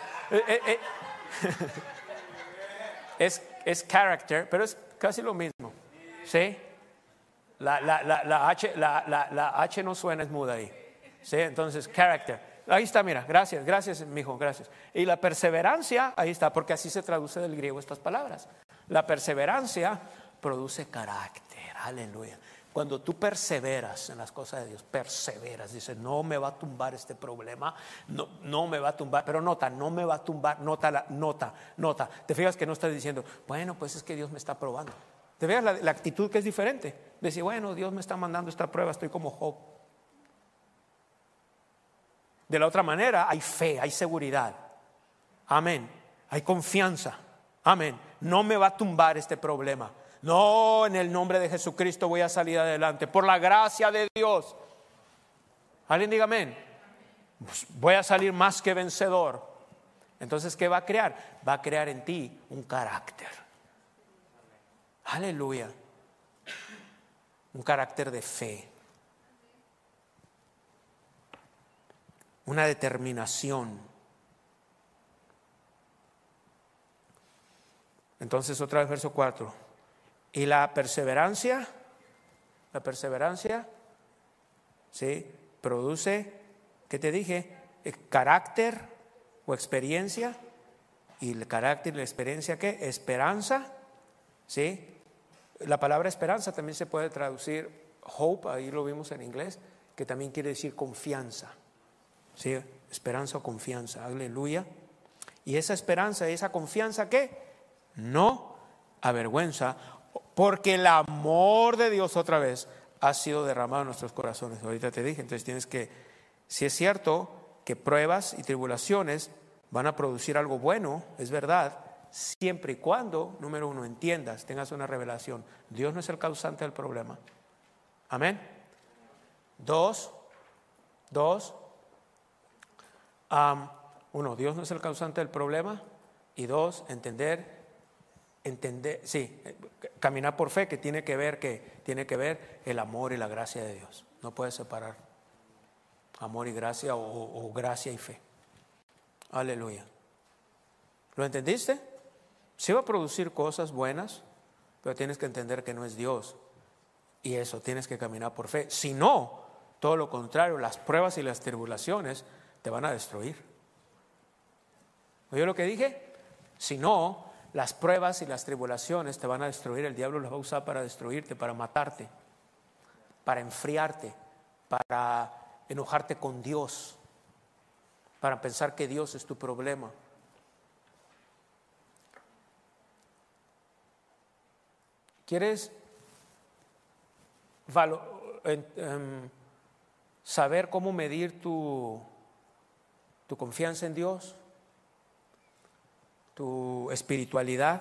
Es character, pero es casi lo mismo. ¿Sí? La H no suena, es muda ahí. ¿Sí? Entonces, character. Ahí está, mira, gracias, mijo, gracias. Y la perseverancia, ahí está, porque así se traduce del griego estas palabras. La perseverancia produce carácter, aleluya. Cuando tú perseveras en las cosas de Dios, perseveras, dices, no me va a tumbar este problema, no me va a tumbar, pero nota, no me va a tumbar, nota. Te fijas que no estás diciendo, bueno, pues es que Dios me está probando. Te veas la actitud que es diferente. Decir, bueno, Dios me está mandando esta prueba, estoy como Job. De la otra manera, hay fe, hay seguridad. Amén. Hay confianza. Amén. No me va a tumbar este problema. No, en el nombre de Jesucristo voy a salir adelante. Por la gracia de Dios. Alguien diga amén. Pues voy a salir más que vencedor. Entonces, ¿qué va a crear? Va a crear en ti un carácter. Aleluya. Un carácter de fe. Una determinación. Entonces otra vez verso 4. Y la perseverancia, ¿sí? Produce, ¿qué te dije? Carácter o experiencia. Y el carácter y la experiencia, ¿qué? Esperanza, ¿sí? La palabra esperanza también se puede traducir hope, ahí lo vimos en inglés, que también quiere decir confianza. ¿Sí? Esperanza o confianza, aleluya. Y esa esperanza y esa confianza, ¿qué? No avergüenza, porque el amor de Dios otra vez ha sido derramado en nuestros corazones. Ahorita te dije, entonces tienes que, si es cierto que pruebas y tribulaciones van a producir algo bueno, es verdad, siempre y cuando, número uno, entiendas, tengas una revelación. Dios no es el causante del problema. Amén. Dos. Uno, Dios no es el causante del problema. Y dos, entender, sí, caminar por fe, que tiene que ver el amor y la gracia de Dios. No puedes separar amor y gracia o gracia y fe. Aleluya. ¿Lo entendiste? Sí va a producir cosas buenas, pero tienes que entender que no es Dios. Y eso, tienes que caminar por fe. Si no, todo lo contrario, las pruebas y las tribulaciones te van a destruir. ¿Oyó lo que dije? Si no, las pruebas y las tribulaciones te van a destruir. El diablo las va a usar para destruirte, para matarte, para enfriarte, para enojarte con Dios, para pensar que Dios es tu problema. ¿Quieres saber cómo medir tu confianza en Dios, tu espiritualidad?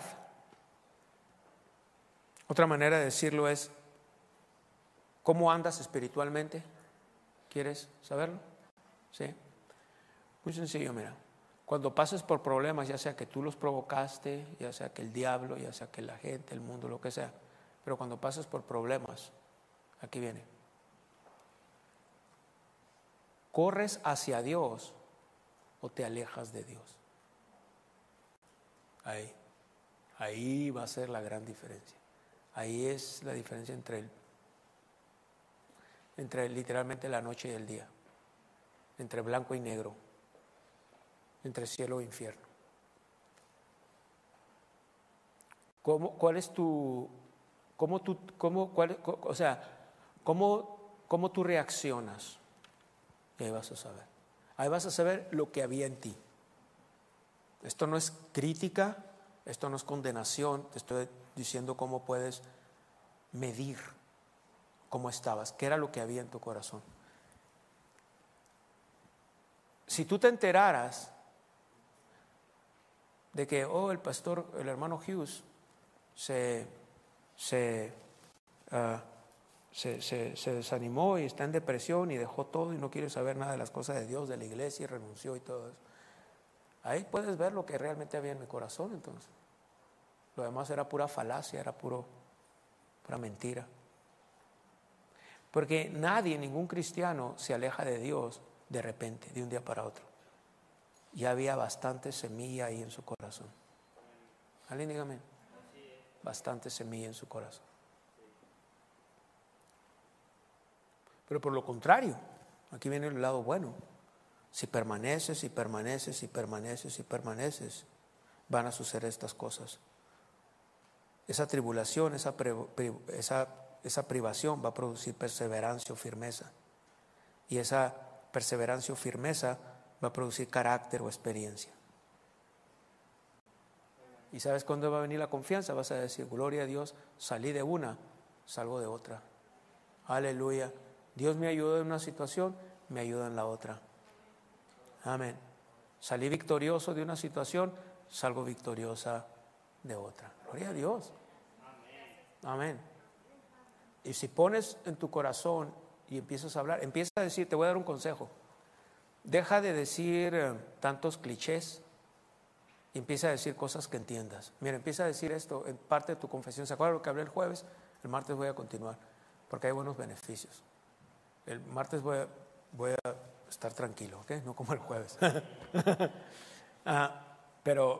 Otra manera de decirlo es, ¿cómo andas espiritualmente? ¿Quieres saberlo? Sí. Muy sencillo, mira. Cuando pases por problemas, ya sea que tú los provocaste, ya sea que el diablo, ya sea que la gente, el mundo, lo que sea, pero cuando pases por problemas, aquí viene. ¿Corres hacia Dios o te alejas de Dios? Ahí va a ser la gran diferencia. Ahí es la diferencia entre literalmente la noche y el día, entre blanco y negro, entre cielo e infierno. ¿Cómo tú reaccionas? Y ahí vas a saber. Ahí vas a saber lo que había en ti. Esto no es crítica, esto no es condenación, te estoy diciendo cómo puedes medir cómo estabas, qué era lo que había en tu corazón. Si tú te enteraras de que, el hermano Hughes se desanimó y está en depresión y dejó todo y no quiere saber nada de las cosas de Dios, de la iglesia, y renunció y todo eso. Ahí puedes ver lo que realmente había en mi corazón. Entonces lo demás era pura falacia, era pura mentira. Porque ningún cristiano se aleja de Dios de repente, de un día para otro. Ya había bastante semilla ahí en su corazón. ¿Alguien dígame? Bastante semilla en su corazón. Pero por lo contrario, aquí viene el lado bueno. Si permaneces, van a suceder estas cosas. Esa tribulación, esa privación va a producir perseverancia o firmeza. Y esa perseverancia o firmeza va a producir carácter o experiencia. ¿Y sabes cuándo va a venir la confianza? Vas a decir, gloria a Dios, salí de una, salgo de otra. Aleluya. Dios me ayudó en una situación, me ayuda en la otra. Amén. Salí victorioso de una situación, salgo victoriosa de otra. Gloria a Dios. Amén. Y si pones en tu corazón y empiezas a hablar, empieza a decir, te voy a dar un consejo. Deja de decir tantos clichés y empieza a decir cosas que entiendas. Mira, empieza a decir esto en parte de tu confesión. ¿Se acuerdan lo que hablé el jueves? El martes voy a continuar porque hay buenos beneficios. El martes voy a estar tranquilo, ¿ok? No como el jueves. Pero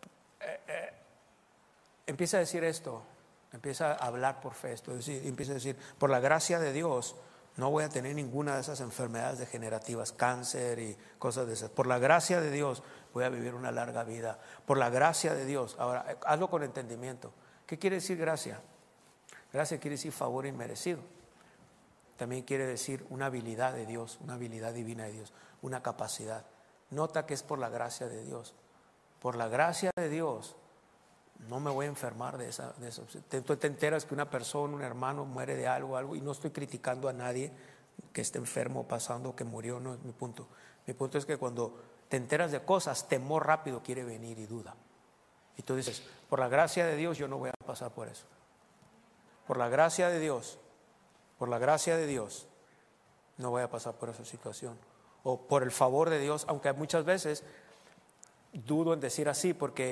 empieza a decir esto, empieza a hablar por fe, empieza a decir, por la gracia de Dios, no voy a tener ninguna de esas enfermedades degenerativas, cáncer y cosas de esas. Por la gracia de Dios voy a vivir una larga vida. Por la gracia de Dios. Ahora, hazlo con entendimiento. ¿Qué quiere decir gracia? Gracia quiere decir favor inmerecido. También quiere decir una habilidad de Dios, una habilidad divina de Dios, una capacidad. Nota que es por la gracia de Dios. Por la gracia de Dios no me voy a enfermar de eso. Tú te enteras que una persona, un hermano muere de algo, y no estoy criticando a nadie que esté enfermo, pasando, que murió, no es mi punto. Mi punto es que cuando te enteras de cosas, temor rápido quiere venir y duda. Y tú dices, por la gracia de Dios yo no voy a pasar por eso. Por la gracia de Dios por la gracia de Dios, no voy a pasar por esa situación. O por el favor de Dios, aunque muchas veces dudo en decir así, porque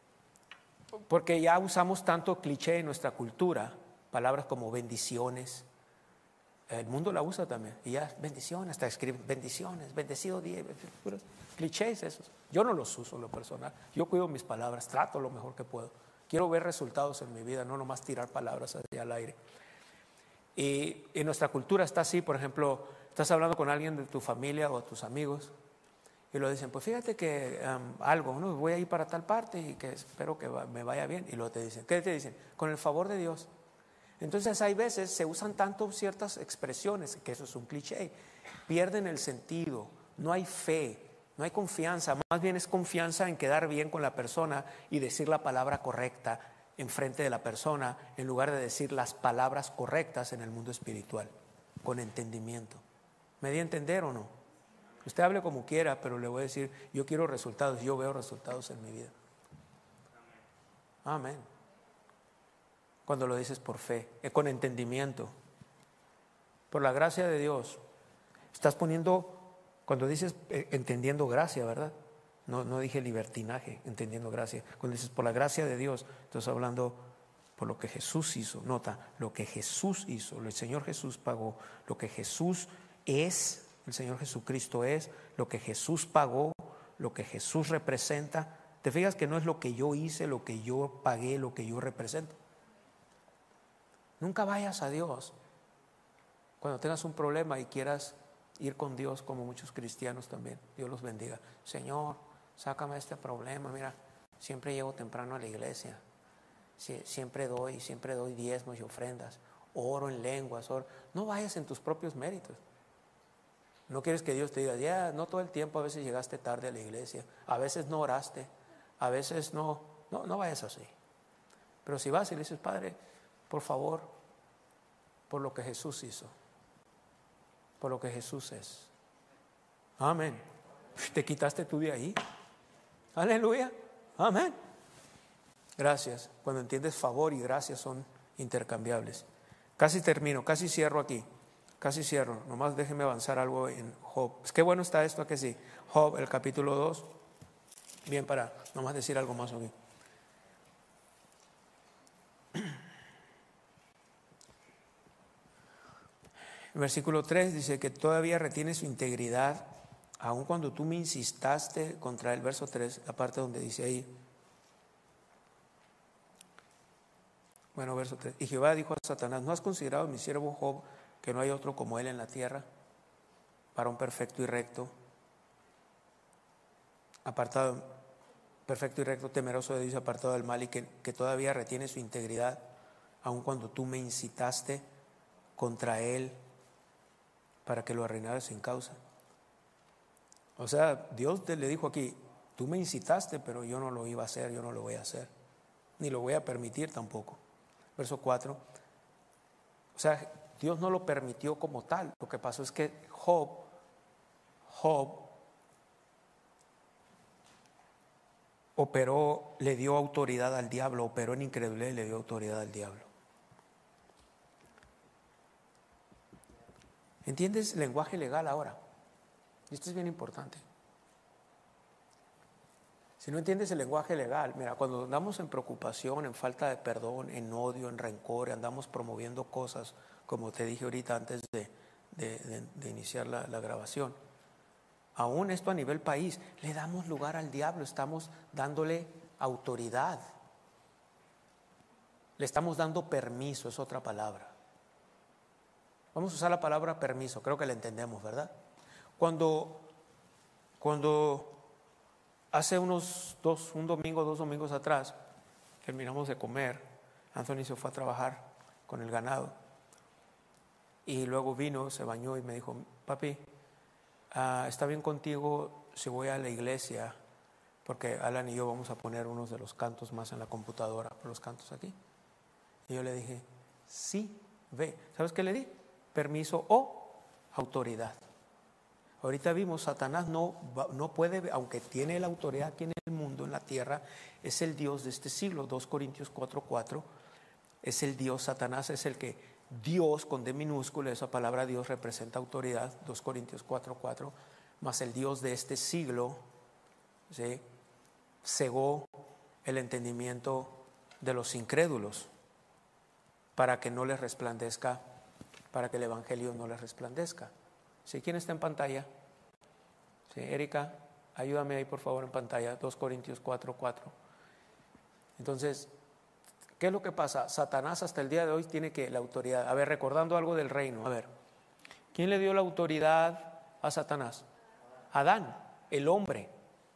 ya usamos tanto cliché en nuestra cultura, palabras como bendiciones. El mundo la usa también, y ya bendiciones, hasta escriben bendiciones, bendecido día, puros clichés esos. Yo no los uso en lo personal, yo cuido mis palabras, trato lo mejor que puedo. Quiero ver resultados en mi vida, no nomás tirar palabras hacia el aire. Y en nuestra cultura está así, por ejemplo, estás hablando con alguien de tu familia o tus amigos y lo dicen, pues fíjate que algo, ¿no? Voy a ir para tal parte y que espero que me vaya bien. Y luego te dicen, ¿qué te dicen? Con el favor de Dios. Entonces hay veces se usan tanto ciertas expresiones, que eso es un cliché, pierden el sentido, no hay fe, no hay confianza, más bien es confianza en quedar bien con la persona y decir la palabra correcta enfrente de la persona, en lugar de decir las palabras correctas en el mundo espiritual, con entendimiento. ¿Me di a entender o no? Usted hable como quiera, pero le voy a decir, yo quiero resultados, yo veo resultados en mi vida. Amén. Cuando lo dices por fe, con entendimiento, por la gracia de Dios, estás poniendo, cuando dices entendiendo gracia, ¿verdad? No dije libertinaje, entendiendo gracia. Cuando dices por la gracia de Dios, estás hablando por lo que Jesús hizo. Nota, lo que Jesús hizo, el Señor Jesús pagó, lo que Jesús es, el Señor Jesucristo es, lo que Jesús pagó, lo que Jesús representa. ¿Te fijas que no es lo que yo hice, lo que yo pagué, lo que yo represento? Nunca vayas a Dios cuando tengas un problema y quieras ir con Dios, como muchos cristianos también. Dios los bendiga. Señor, sácame este problema. Mira, siempre llego temprano a la iglesia. Siempre doy diezmos y ofrendas. Oro en lenguas. No vayas en tus propios méritos. No quieres que Dios te diga, ya, no todo el tiempo, a veces llegaste tarde a la iglesia, a veces no oraste, a veces no vayas así. Pero si vas y le dices, Padre, por favor, por lo que Jesús hizo, por lo que Jesús es. Amén. Te quitaste tú de ahí. Aleluya. Amén. Gracias. Cuando entiendes favor y gracia son intercambiables. Casi termino, casi cierro aquí. Casi cierro. Nomás déjeme avanzar algo en Job. Es que bueno está esto, ¿a que sí? Job, el capítulo 2. Bien, para nomás decir algo más aquí. El versículo 3 dice que todavía retiene su integridad, aun cuando tú me insistaste contra el verso 3, la parte donde dice ahí. Bueno, verso 3. Y Jehová dijo a Satanás, ¿no has considerado mi siervo Job, que no hay otro como él en la tierra, varón perfecto y recto, apartado, perfecto y recto, temeroso de Dios, apartado del mal, y que todavía retiene su integridad, aun cuando tú me incitaste contra él para que lo arruinara sin causa? O sea, Dios le dijo aquí, tú me incitaste, pero yo no lo iba a hacer, yo no lo voy a hacer, ni lo voy a permitir tampoco. Verso 4, o sea, Dios no lo permitió como tal. Lo que pasó es que Job operó, le dio autoridad al diablo, operó en incredulidad y le dio autoridad al diablo. ¿Entiendes el lenguaje legal ahora? Y esto es bien importante. Si no entiendes el lenguaje legal, mira, cuando andamos en preocupación, en falta de perdón, en odio, en rencor, andamos promoviendo cosas, como te dije ahorita antes de iniciar la grabación. Aún esto a nivel país, le damos lugar al diablo, estamos dándole autoridad. Le estamos dando permiso, es otra palabra. Vamos a usar la palabra permiso, creo que la entendemos, ¿verdad? Cuando hace un domingo, 2 domingos atrás, terminamos de comer, Anthony se fue a trabajar con el ganado y luego vino, se bañó y me dijo, papi, ¿está bien contigo si voy a la iglesia? Porque Alan y yo vamos a poner unos de los cantos más en la computadora, los cantos aquí. Y yo le dije, sí, ve. ¿Sabes qué le di? Permiso o autoridad. Ahorita vimos, Satanás no puede, aunque tiene la autoridad aquí en el mundo, en la tierra, es el Dios de este siglo. 2 Corintios 4:4, es el Dios, Satanás es el que Dios con D minúscula, esa palabra Dios representa autoridad, 2 Corintios 4:4, mas el Dios de este siglo, ¿sí?, cegó el entendimiento de los incrédulos para que no les resplandezca, para que el evangelio no les resplandezca. ¿Sí? ¿Quién está en pantalla? ¿Sí? Erika, ayúdame ahí por favor en pantalla, 2 Corintios 4:4. Entonces, ¿qué es lo que pasa? Satanás hasta el día de hoy tiene la autoridad. A ver, recordando algo del reino. A ver, ¿quién le dio la autoridad a Satanás? Adán, el hombre.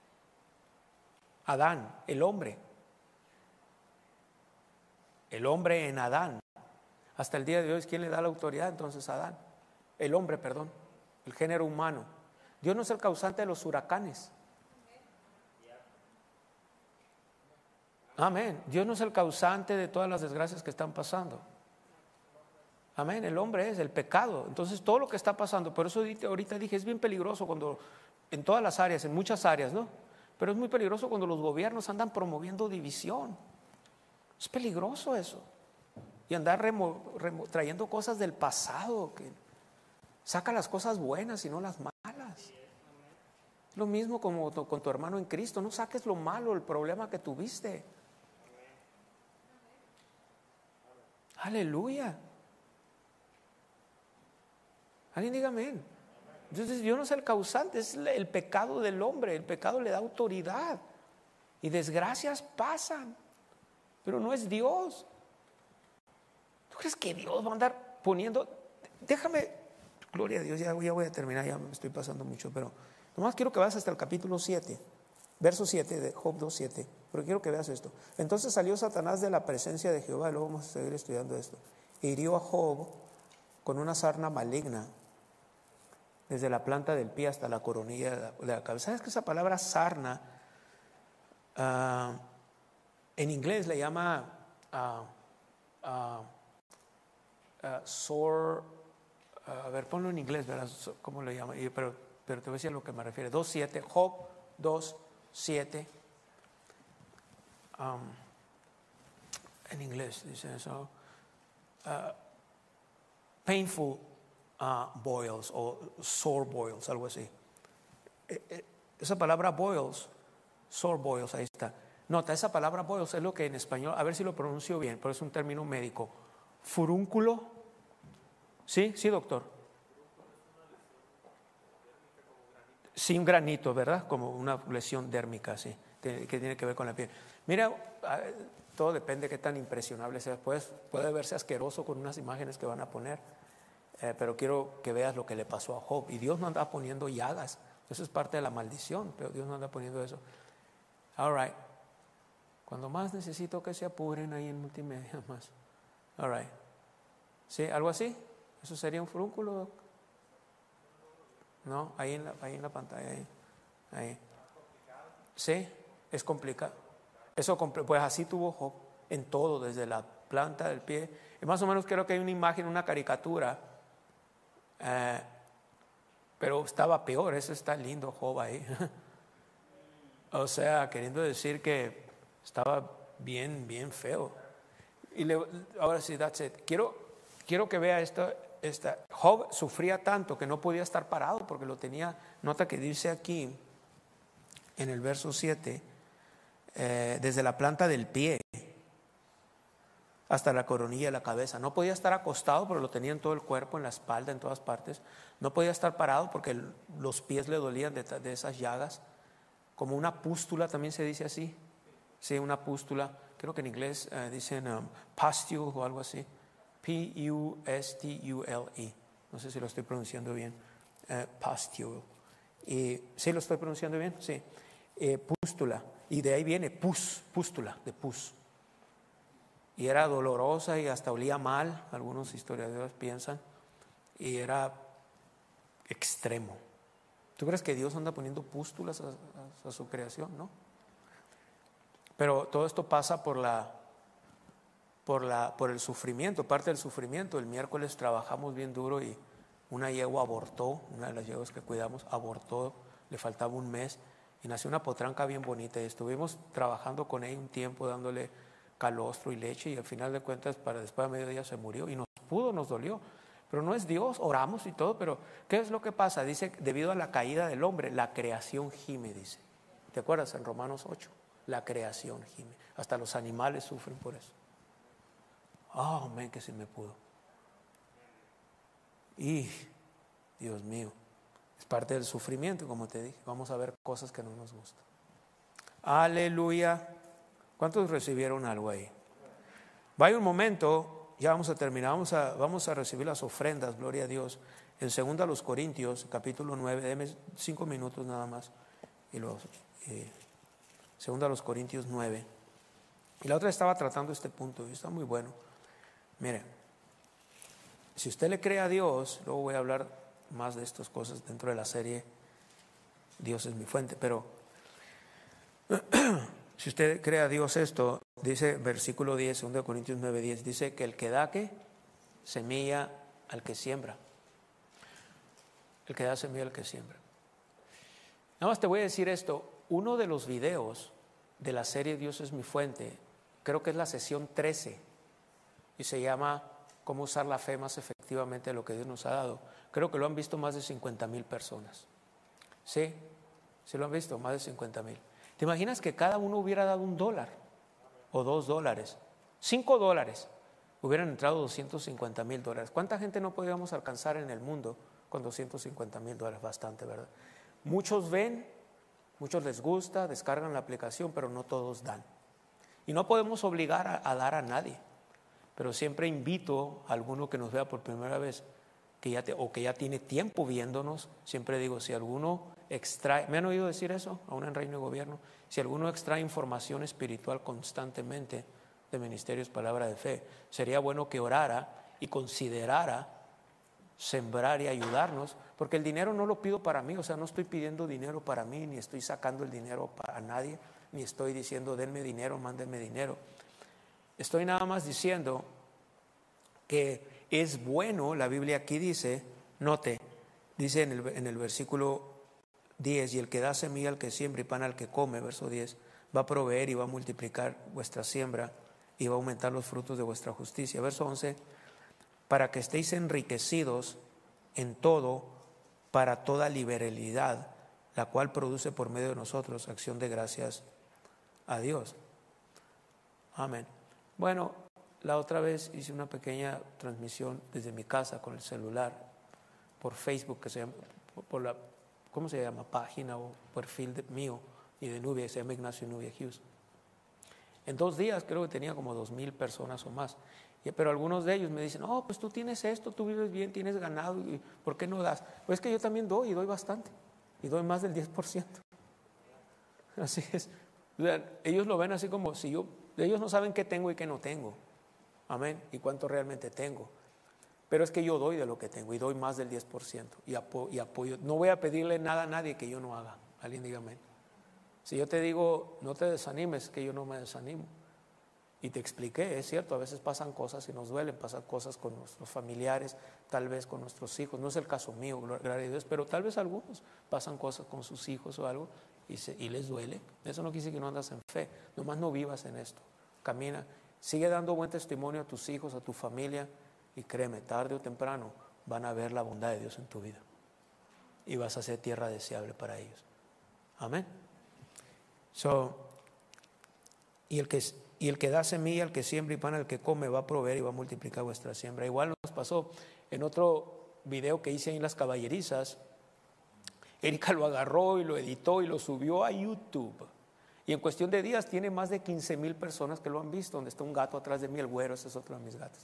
Adán, el hombre. El hombre en Adán. Hasta el día de hoy, ¿quién le da la autoridad? Entonces Adán. El hombre, perdón. El género humano. Dios no es el causante de los huracanes. Amén. Dios no es el causante de todas las desgracias que están pasando. Amén. El hombre es el pecado. Entonces todo lo que está pasando, por eso ahorita dije, es bien peligroso cuando en todas las áreas, en muchas áreas, ¿no? Pero es muy peligroso cuando los gobiernos andan promoviendo división. Es peligroso eso. Y andar trayendo cosas del pasado que saca las cosas buenas y no las malas. Lo mismo como con tu hermano en Cristo. No saques lo malo, el problema que tuviste. Aleluya. Alguien diga amén. Entonces Dios no es el causante, es el pecado del hombre. El pecado le da autoridad y desgracias pasan, pero no es Dios. ¿Tú crees que Dios va a andar poniendo? Déjame, gloria a Dios, ya voy a terminar, ya me estoy pasando mucho, pero nomás quiero que vayas hasta el capítulo 7, verso 7 de Job 2:7, pero quiero que veas esto. Entonces salió Satanás de la presencia de Jehová, y luego vamos a seguir estudiando esto, e hirió a Job con una sarna maligna, desde la planta del pie hasta la coronilla de la cabeza. ¿Sabes que esa palabra sarna en inglés le llama sore? A ver, ponlo en inglés, verás cómo le llama, pero te voy a decir a lo que me refiere. 2:7, Job 2:7. En inglés dice eso. Painful boils o sore boils, algo así. Esa palabra boils, sore boils, ahí está. Nota, esa palabra boils es lo que en español, a ver si lo pronuncio bien, pero es un término médico. Furúnculo. ¿Sí? Sí, doctor. Sí, un granito, ¿verdad? Como una lesión dérmica, sí, que tiene que ver con la piel. Mira, todo depende de qué tan impresionable sea. Puede verse asqueroso con unas imágenes que van a poner, pero quiero que veas lo que le pasó a Job. Y Dios no anda poniendo llagas, eso es parte de la maldición, pero Dios no anda poniendo eso. All right. Cuando más necesito que se apuren ahí en multimedia, más. All right. ¿Sí? ¿Algo así? ¿Eso sería un furúnculo? No, ahí en la pantalla, ahí. Sí, es complicado. Pues así tuvo Job en todo, desde la planta del pie. Y más o menos creo que hay una imagen, una caricatura, pero estaba peor. Eso está lindo, Job ahí. O sea, queriendo decir que estaba bien, bien feo. Ahora sí, that's it. Quiero que vea esto. Job sufría tanto que no podía estar parado porque lo tenía. Nota que dice aquí en el verso 7, desde la planta del pie hasta la coronilla de la cabeza. No podía estar acostado porque lo tenía en todo el cuerpo, en la espalda, en todas partes. No podía estar parado porque los pies le dolían de esas llagas, como una pústula, también se dice así. Sí, una pústula. Creo que en inglés dicen pustule o algo así. Pustule. No sé si lo estoy pronunciando bien. Pustule. ¿Sí lo estoy pronunciando bien? Sí. Pústula. Y de ahí viene pústula, de pus. Y era dolorosa y hasta olía mal, algunos historiadores piensan. Y era extremo. ¿Tú crees que Dios anda poniendo pústulas a su creación? No. Pero todo esto pasa por el sufrimiento, parte del sufrimiento. El miércoles trabajamos bien duro y una yegua abortó, una de las yeguas que cuidamos abortó, le faltaba un mes y nació una potranca bien bonita y estuvimos trabajando con ella un tiempo dándole calostro y leche y al final de cuentas después de mediodía se murió y nos pudo, nos dolió. Pero no es Dios, oramos y todo, pero ¿qué es lo que pasa? Dice, debido a la caída del hombre, la creación gime, dice. ¿Te acuerdas en Romanos 8? La creación gime. Hasta los animales sufren por eso. Oh, amén, que sí me pudo. Y, Dios mío, es parte del sufrimiento, como te dije. Vamos a ver cosas que no nos gustan. Aleluya. ¿Cuántos recibieron algo ahí? Vaya un momento, ya vamos a terminar, vamos a recibir las ofrendas, gloria a Dios. En 2 Corintios, capítulo 9, déme 5 minutos nada más. Y 2 Corintios 9. Y la otra estaba tratando este punto y está muy bueno. Mire, si usted le cree a Dios, luego voy a hablar más de estas cosas dentro de la serie Dios es mi fuente, pero si usted cree a Dios esto, dice versículo 10, 2 Corintios 9, 10, dice que el que da ¿qué? Semilla al que siembra. El que da semilla al que siembra. Nada más te voy a decir esto, uno de los videos de la serie Dios es mi fuente, creo que es la sesión 13 y se llama Cómo usar la fe más efectivamente de lo que Dios nos ha dado. Creo que lo han visto más de 50,000 personas. ¿Sí? ¿Sí lo han visto? Más de 50,000. ¿Te imaginas que cada uno hubiera dado $1 o $2? $5 hubieran entrado $250,000. ¿Cuánta gente no podríamos alcanzar en el mundo con $250,000? Bastante, ¿verdad? Muchos ven, muchos les gusta, descargan la aplicación, pero no todos dan. Y no podemos obligar a dar a nadie. Pero siempre invito a alguno que nos vea por primera vez, que ya tiene tiempo viéndonos. Siempre digo, si alguno extrae, ¿me han oído decir eso? Aún en Reino y Gobierno. Si alguno extrae información espiritual constantemente de Ministerios Palabra de Fe, sería bueno que orara y considerara sembrar y ayudarnos, porque el dinero no lo pido para mí, o sea, no estoy pidiendo dinero para mí, ni estoy sacando el dinero para nadie, ni estoy diciendo denme dinero, mándenme dinero. Estoy nada más diciendo que es bueno, la Biblia aquí dice, note, dice en el versículo 10, y el que da semilla al que siembra y pan al que come, verso 10, va a proveer y va a multiplicar vuestra siembra y va a aumentar los frutos de vuestra justicia. Verso 11, para que estéis enriquecidos en todo, para toda liberalidad, la cual produce por medio de nosotros acción de gracias a Dios. Amén. Bueno, la otra vez hice una pequeña transmisión desde mi casa con el celular por Facebook, que se llama, ¿cómo se llama? Página o perfil mío y de Nubia, se llama Ignacio Nubia Hughes. En 2 días creo que tenía como 2,000 personas o más. Pero algunos de ellos me dicen, oh, pues tú tienes esto, tú vives bien, tienes ganado, ¿por qué no das? Pues es que yo también doy y doy bastante, y doy más del 10%. Así es. O sea, ellos lo ven así como si ellos no saben qué tengo y qué no tengo. Amén. Y cuánto realmente tengo. Pero es que yo doy de lo que tengo y doy más del 10% y apoyo. No voy a pedirle nada a nadie que yo no haga. Alguien diga amén. Si yo te digo, no te desanimes, que yo no me desanimo. Y te expliqué, es cierto, a veces pasan cosas y nos duelen, pasan cosas con nuestros familiares, tal vez con nuestros hijos. No es el caso mío, gloria a Dios, pero tal vez algunos pasan cosas con sus hijos o algo y les duele. Eso no quiere decir que no andas en fe, nomás no vivas en esto. Camina, sigue dando buen testimonio a tus hijos, a tu familia, y créeme, tarde o temprano van a ver la bondad de Dios en tu vida y vas a ser tierra deseable para ellos. Amén. Y el que da semilla, el que siembra y pan al que come, va a proveer y va a multiplicar vuestra siembra. Igual nos pasó en otro video que hice ahí en las caballerizas. Erika lo agarró y lo editó y lo subió a YouTube. Y en cuestión de días tiene más de 15,000 personas que lo han visto. Donde está un gato atrás de mí, el güero, ese es otro de mis gatos.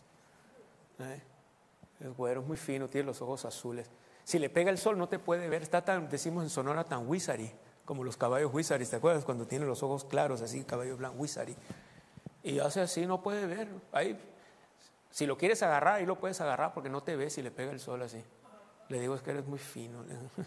El güero es muy fino, tiene los ojos azules. Si le pega el sol no te puede ver. Está tan, decimos en Sonora, tan wizard, como los caballos wizard. ¿Te acuerdas cuando tienen los ojos claros, así, caballo blanco, wizard? Y hace así, no puede ver. Ahí, si lo quieres agarrar, ahí lo puedes agarrar porque no te ves si le pega el sol así. Le digo, es que eres muy fino.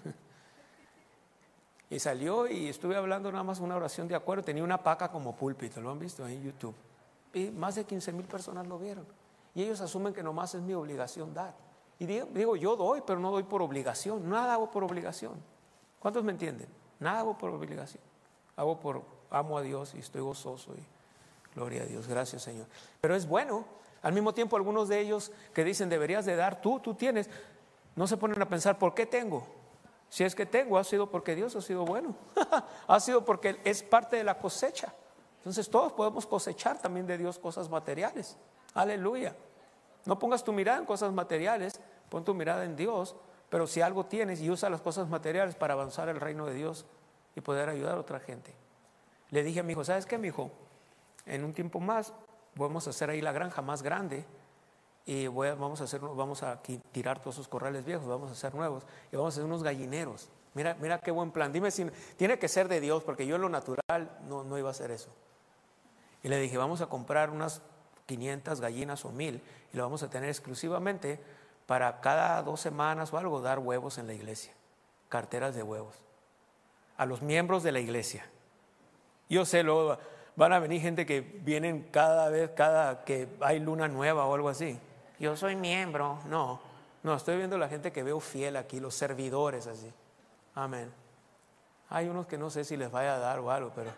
Y salió y estuve hablando nada más una oración de acuerdo. Tenía una paca como púlpito, lo han visto ahí en YouTube. Y más de 15,000 personas lo vieron. Y ellos asumen que nomás es mi obligación dar. Y digo, yo doy, pero no doy por obligación. Nada hago por obligación. ¿Cuántos me entienden? Nada hago por obligación. Amo a Dios y estoy gozoso y gloria a Dios. Gracias, Señor. Pero es bueno Al mismo tiempo, algunos de ellos que dicen deberías de dar, tú tienes, no se ponen a pensar, ¿por qué tengo? Si es que tengo, ha sido porque Dios ha sido bueno. Ha sido porque es parte de la cosecha. Entonces todos podemos cosechar también de Dios cosas materiales. Aleluya. No pongas tu mirada en cosas materiales, pon tu mirada en Dios. Pero si algo tienes y usa las cosas materiales para avanzar el reino de Dios y poder ayudar a otra gente. Le dije a mi hijo, ¿sabes qué, mi hijo? En un tiempo más vamos a hacer ahí la granja más grande y vamos a tirar todos esos corrales viejos, vamos a hacer nuevos y vamos a hacer unos gallineros. Mira qué buen plan. Dime si tiene que ser de Dios, porque yo en lo natural no iba a hacer eso. Y le dije, vamos a comprar unas 500 gallinas o 1000 y lo vamos a tener exclusivamente para cada 2 semanas o algo dar huevos en la iglesia, carteras de huevos, a los miembros de la iglesia. Yo sé, luego van a venir gente que vienen cada que hay luna nueva o algo así. Yo soy miembro. No, estoy viendo la gente que veo fiel aquí, los servidores así. Amén. Hay unos que no sé si les vaya a dar o algo, pero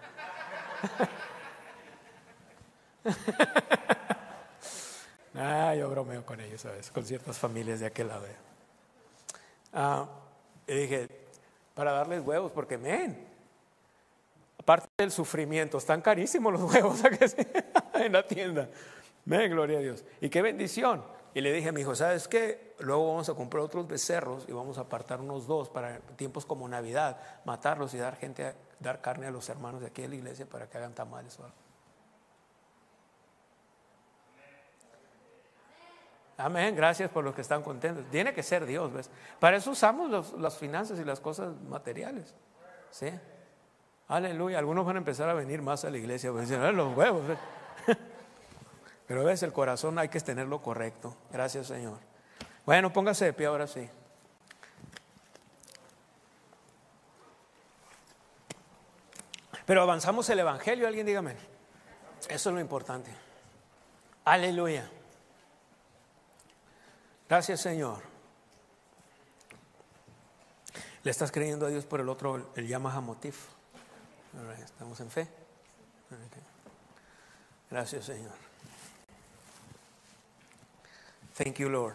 yo bromeo con ellos a veces, con ciertas familias de aquel lado. Y dije, para darles huevos, porque aparte del sufrimiento, están carísimos los huevos en la tienda. Gloria a Dios. Y qué bendición. Y le dije a mi hijo, ¿sabes qué? Luego vamos a comprar otros becerros y vamos a apartar unos 2 para tiempos como Navidad, matarlos y dar carne a los hermanos de aquí de la iglesia para que hagan tamales o algo. Amén, gracias por los que están contentos. Tiene que ser Dios, ¿ves? Para eso usamos las finanzas y las cosas materiales. ¿Sí? Aleluya. Algunos van a empezar a venir más a la iglesia, porque dicen, los huevos, ¿ves? Pero ves, el corazón hay que tenerlo correcto. Gracias, Señor. Bueno, póngase de pie ahora sí. Pero avanzamos el evangelio, alguien dígame. Eso es lo importante. Aleluya. Gracias, Señor. ¿Le estás creyendo a Dios por el otro, el Yamaha Motif? ¿Estamos en fe? Gracias, Señor. Thank you, Lord.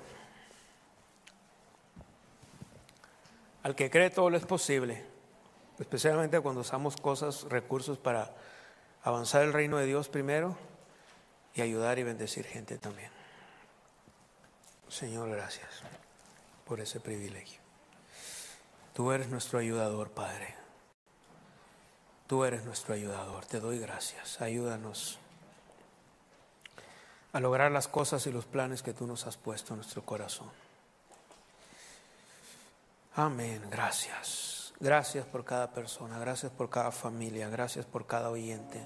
Al que cree todo lo es posible, especialmente cuando usamos recursos para avanzar el reino de Dios primero y ayudar y bendecir gente también. Señor, gracias por ese privilegio. Tú eres nuestro ayudador, Padre. Tú eres nuestro ayudador. Te doy gracias. Ayúdanos a lograr las cosas y los planes que tú nos has puesto en nuestro corazón. Amén. Gracias. Gracias por cada persona. Gracias por cada familia. Gracias por cada oyente.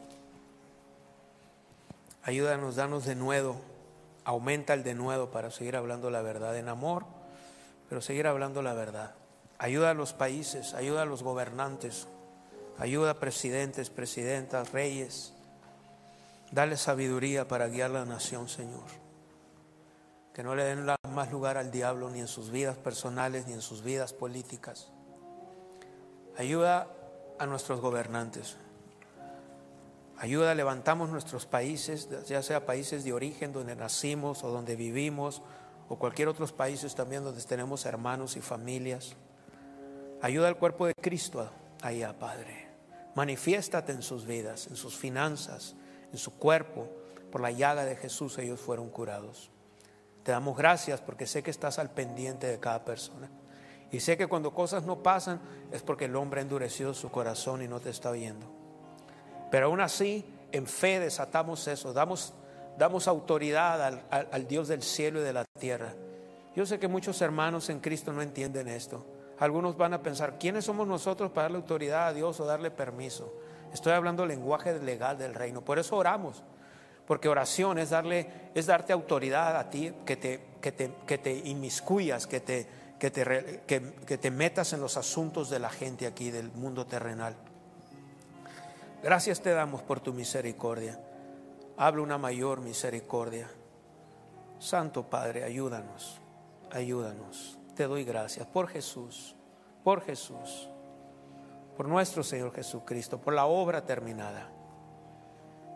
Ayúdanos, danos denuedo. Aumenta el denuedo para seguir hablando la verdad en amor, pero seguir hablando la verdad. Ayuda a los países, ayuda a los gobernantes, ayuda a presidentes, presidentas, reyes. Dale sabiduría para guiar la nación, Señor. Que no le den más lugar al diablo ni en sus vidas personales ni en sus vidas políticas. Ayuda a nuestros gobernantes. Ayuda, levantamos nuestros países, ya sea países de origen donde nacimos o donde vivimos, o cualquier otros países también donde tenemos hermanos y familias. Ayuda al cuerpo de Cristo allá, Padre. Manifiéstate en sus vidas, en sus finanzas, en su cuerpo. Por la llaga de Jesús ellos fueron curados. Te damos gracias porque sé que estás al pendiente de cada persona. Y sé que cuando cosas no pasan es porque el hombre ha endurecido su corazón y no te está oyendo. Pero aún así, en fe desatamos eso, damos autoridad al Dios del cielo y de la tierra. Yo sé que muchos hermanos en Cristo no entienden esto. Algunos van a pensar, ¿quiénes somos nosotros para darle autoridad a Dios o darle permiso? Estoy hablando lenguaje legal del reino. Por eso oramos, porque oración es darte autoridad a ti, que te inmiscuyas, que te metas en los asuntos de la gente aquí, del mundo terrenal. Gracias te damos por tu misericordia. Habla una mayor misericordia. Santo Padre, ayúdanos. Te doy gracias por Jesús, por nuestro Señor Jesucristo, por la obra terminada.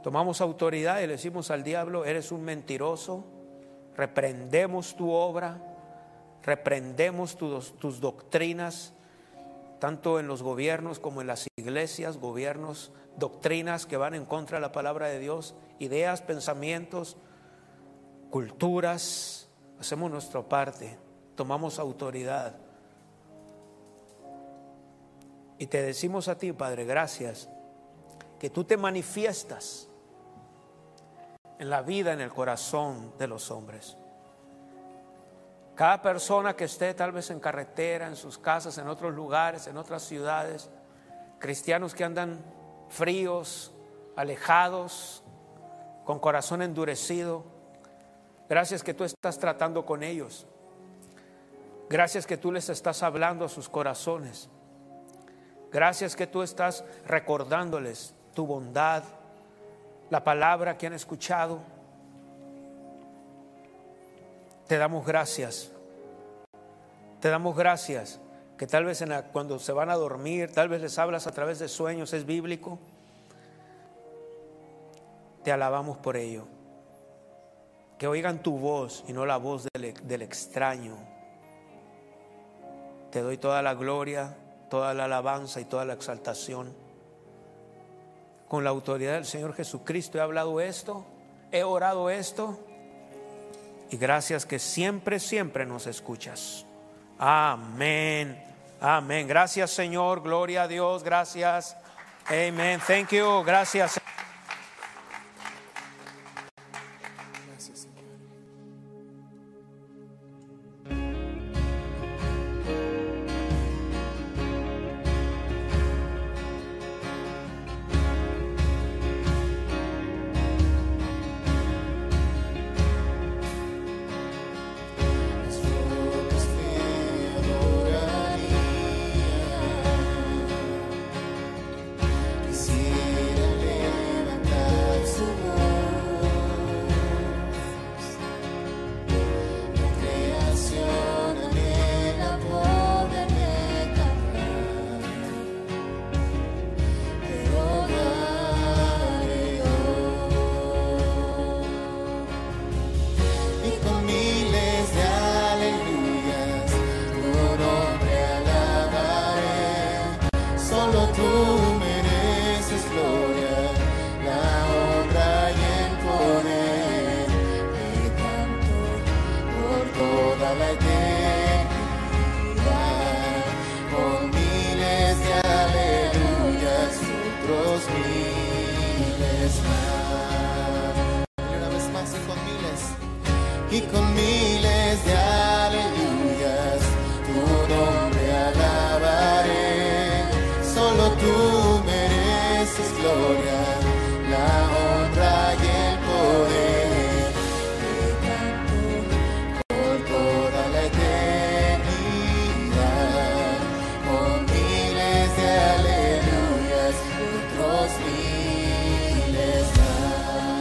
Tomamos autoridad y le decimos al diablo: eres un mentiroso. Reprendemos tu obra, reprendemos tus doctrinas, tanto en los gobiernos como en las iglesias, gobiernos, doctrinas que van en contra de la palabra de Dios, ideas, pensamientos, culturas. Hacemos nuestra parte, tomamos autoridad. Y te decimos a ti, Padre, gracias, que tú te manifiestas en la vida, en el corazón de los hombres. Cada persona que esté tal vez en carretera, en sus casas, en otros lugares, en otras ciudades, cristianos que andan fríos, alejados, con corazón endurecido, gracias que tú estás tratando con ellos. Gracias que tú les estás hablando a sus corazones. Gracias que tú estás recordándoles tu bondad, la palabra que han escuchado. Te damos gracias. Te damos gracias que tal vez cuando se van a dormir, tal vez les hablas a través de sueños, es bíblico. Te alabamos por ello. Que oigan tu voz y no la voz del extraño. Te doy toda la gloria, toda la alabanza y toda la exaltación. Con la autoridad del Señor Jesucristo he hablado esto, he orado esto, y gracias que siempre, siempre nos escuchas. Amén, amén. Gracias, Señor, gloria a Dios, gracias. Amén, thank you, gracias. Y con miles de aleluyas tu nombre alabaré. Solo tú mereces gloria, la honra y el poder. Te canto por toda la eternidad, con miles de aleluyas, otros miles más.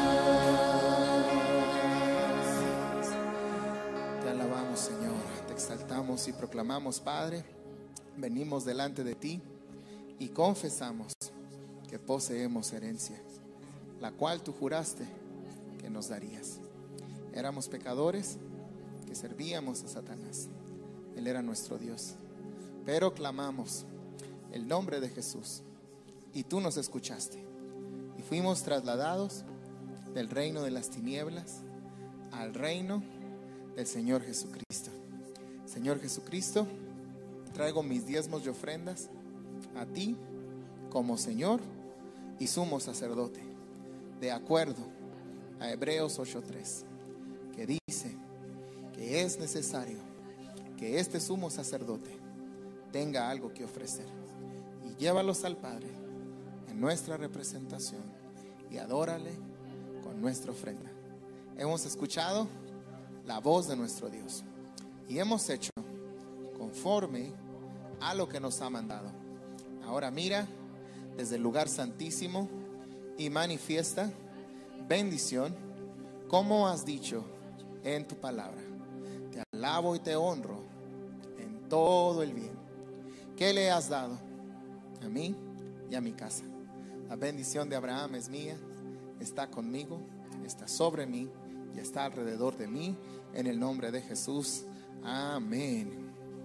Señor, te exaltamos y proclamamos, Padre, venimos delante de ti y confesamos que poseemos herencia, la cual tú juraste que nos darías. Éramos pecadores que servíamos a Satanás. Él era nuestro Dios, pero clamamos el nombre de Jesús y tú nos escuchaste y fuimos trasladados del reino de las tinieblas al reino del Señor Jesucristo. Señor Jesucristo, traigo mis diezmos y ofrendas a ti como Señor y sumo sacerdote, de acuerdo a Hebreos 8:3, que dice que es necesario que este sumo sacerdote tenga algo que ofrecer, y llévalos al Padre en nuestra representación y adórale con nuestra ofrenda. Hemos escuchado la voz de nuestro Dios y hemos hecho conforme a lo que nos ha mandado. Ahora mira desde el lugar santísimo y manifiesta bendición como has dicho en tu palabra. Te alabo y te honro en todo el bien que le has dado a mí y a mi casa. La bendición de Abraham es mía está conmigo, está sobre mí y está alrededor de mí. En el nombre de Jesús. Amén.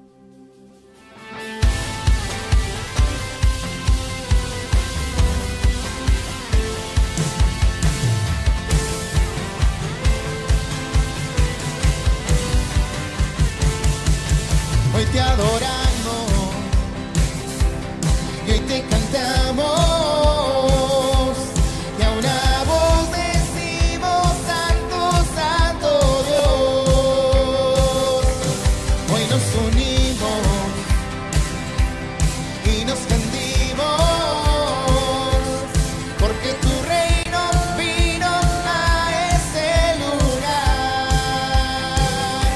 Hoy te adoramos y hoy te cantamos y a una voz decimos santo, santo Dios. Hoy nos unimos y nos rendimos porque tu reino vino a ese lugar.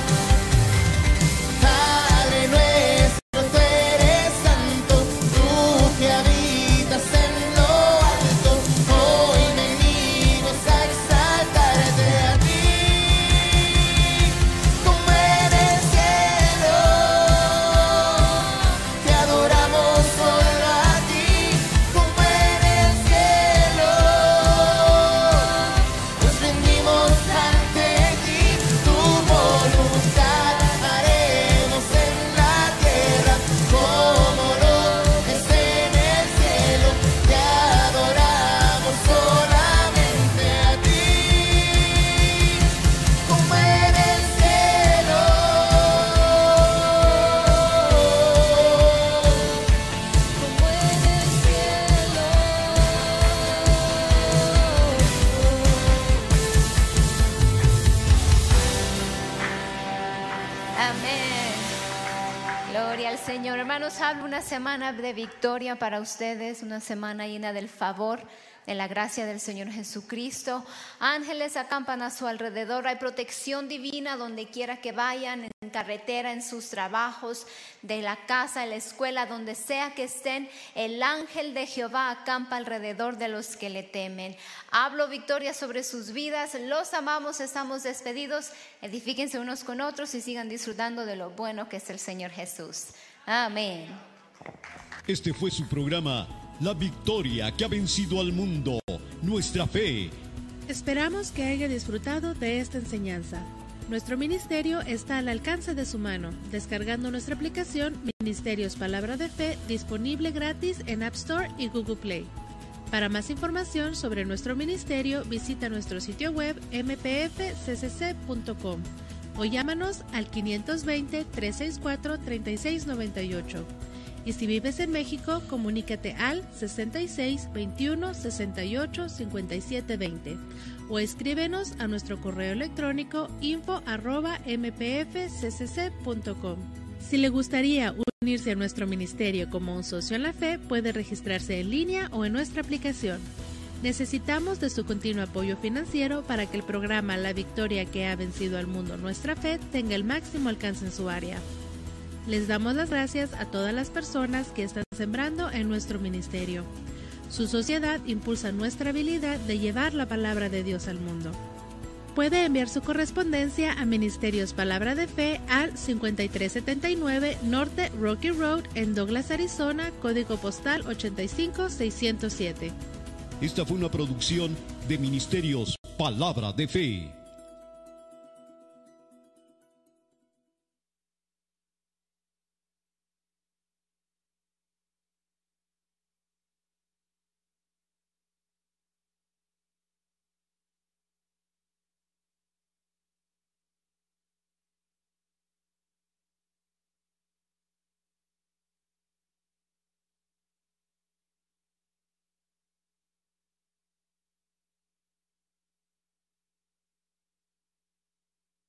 Padre nuestro, tú eres santo, tú que habitas en lo alto. Hoy venimos a exaltarte a ti, como en el cielo. Te adoramos solo a ti, como en el cielo. Nos rendimos ante ti, tu voluntad haremos en la tierra como lo es en el cielo. Te adoramos solamente a ti, como en el cielo. Como en el cielo. Amén. Gloria al Señor. Hermanos, hablo una semana de victoria para ustedes, una semana llena del favor, de la gracia del Señor Jesucristo. Ángeles acampan a su alrededor. Hay protección divina donde quiera que vayan, en carretera, en sus trabajos, de la casa, en la escuela, donde sea que estén. El ángel de Jehová acampa alrededor de los que le temen. Hablo victoria sobre sus vidas. Los amamos, estamos despedidos. Edifíquense unos con otros y sigan disfrutando de lo bueno que es el Señor Jesús. Amén. Este fue su programa, La Victoria que ha vencido al mundo, nuestra fe. Esperamos que haya disfrutado de esta enseñanza. Nuestro ministerio está al alcance de su mano, descargando nuestra aplicación Ministerios Palabra de Fe, disponible gratis en App Store y Google Play. Para más información sobre nuestro ministerio, visita nuestro sitio web mpfccc.com o llámanos al 520-364-3698. Y si vives en México, comunícate al 66 21 68 57 20 o escríbenos a nuestro correo electrónico info@mpfccc.com. Si le gustaría unirse a nuestro ministerio como un socio en la fe, puede registrarse en línea o en nuestra aplicación. Necesitamos de su continuo apoyo financiero para que el programa La Victoria que ha vencido al mundo, nuestra fe, tenga el máximo alcance en su área. Les damos las gracias a todas las personas que están sembrando en nuestro ministerio. Su sociedad impulsa nuestra habilidad de llevar la palabra de Dios al mundo. Puede enviar su correspondencia a Ministerios Palabra de Fe al 5379 Norte Rocky Road en Douglas, Arizona, código postal 85607. Esta fue una producción de Ministerios Palabra de Fe.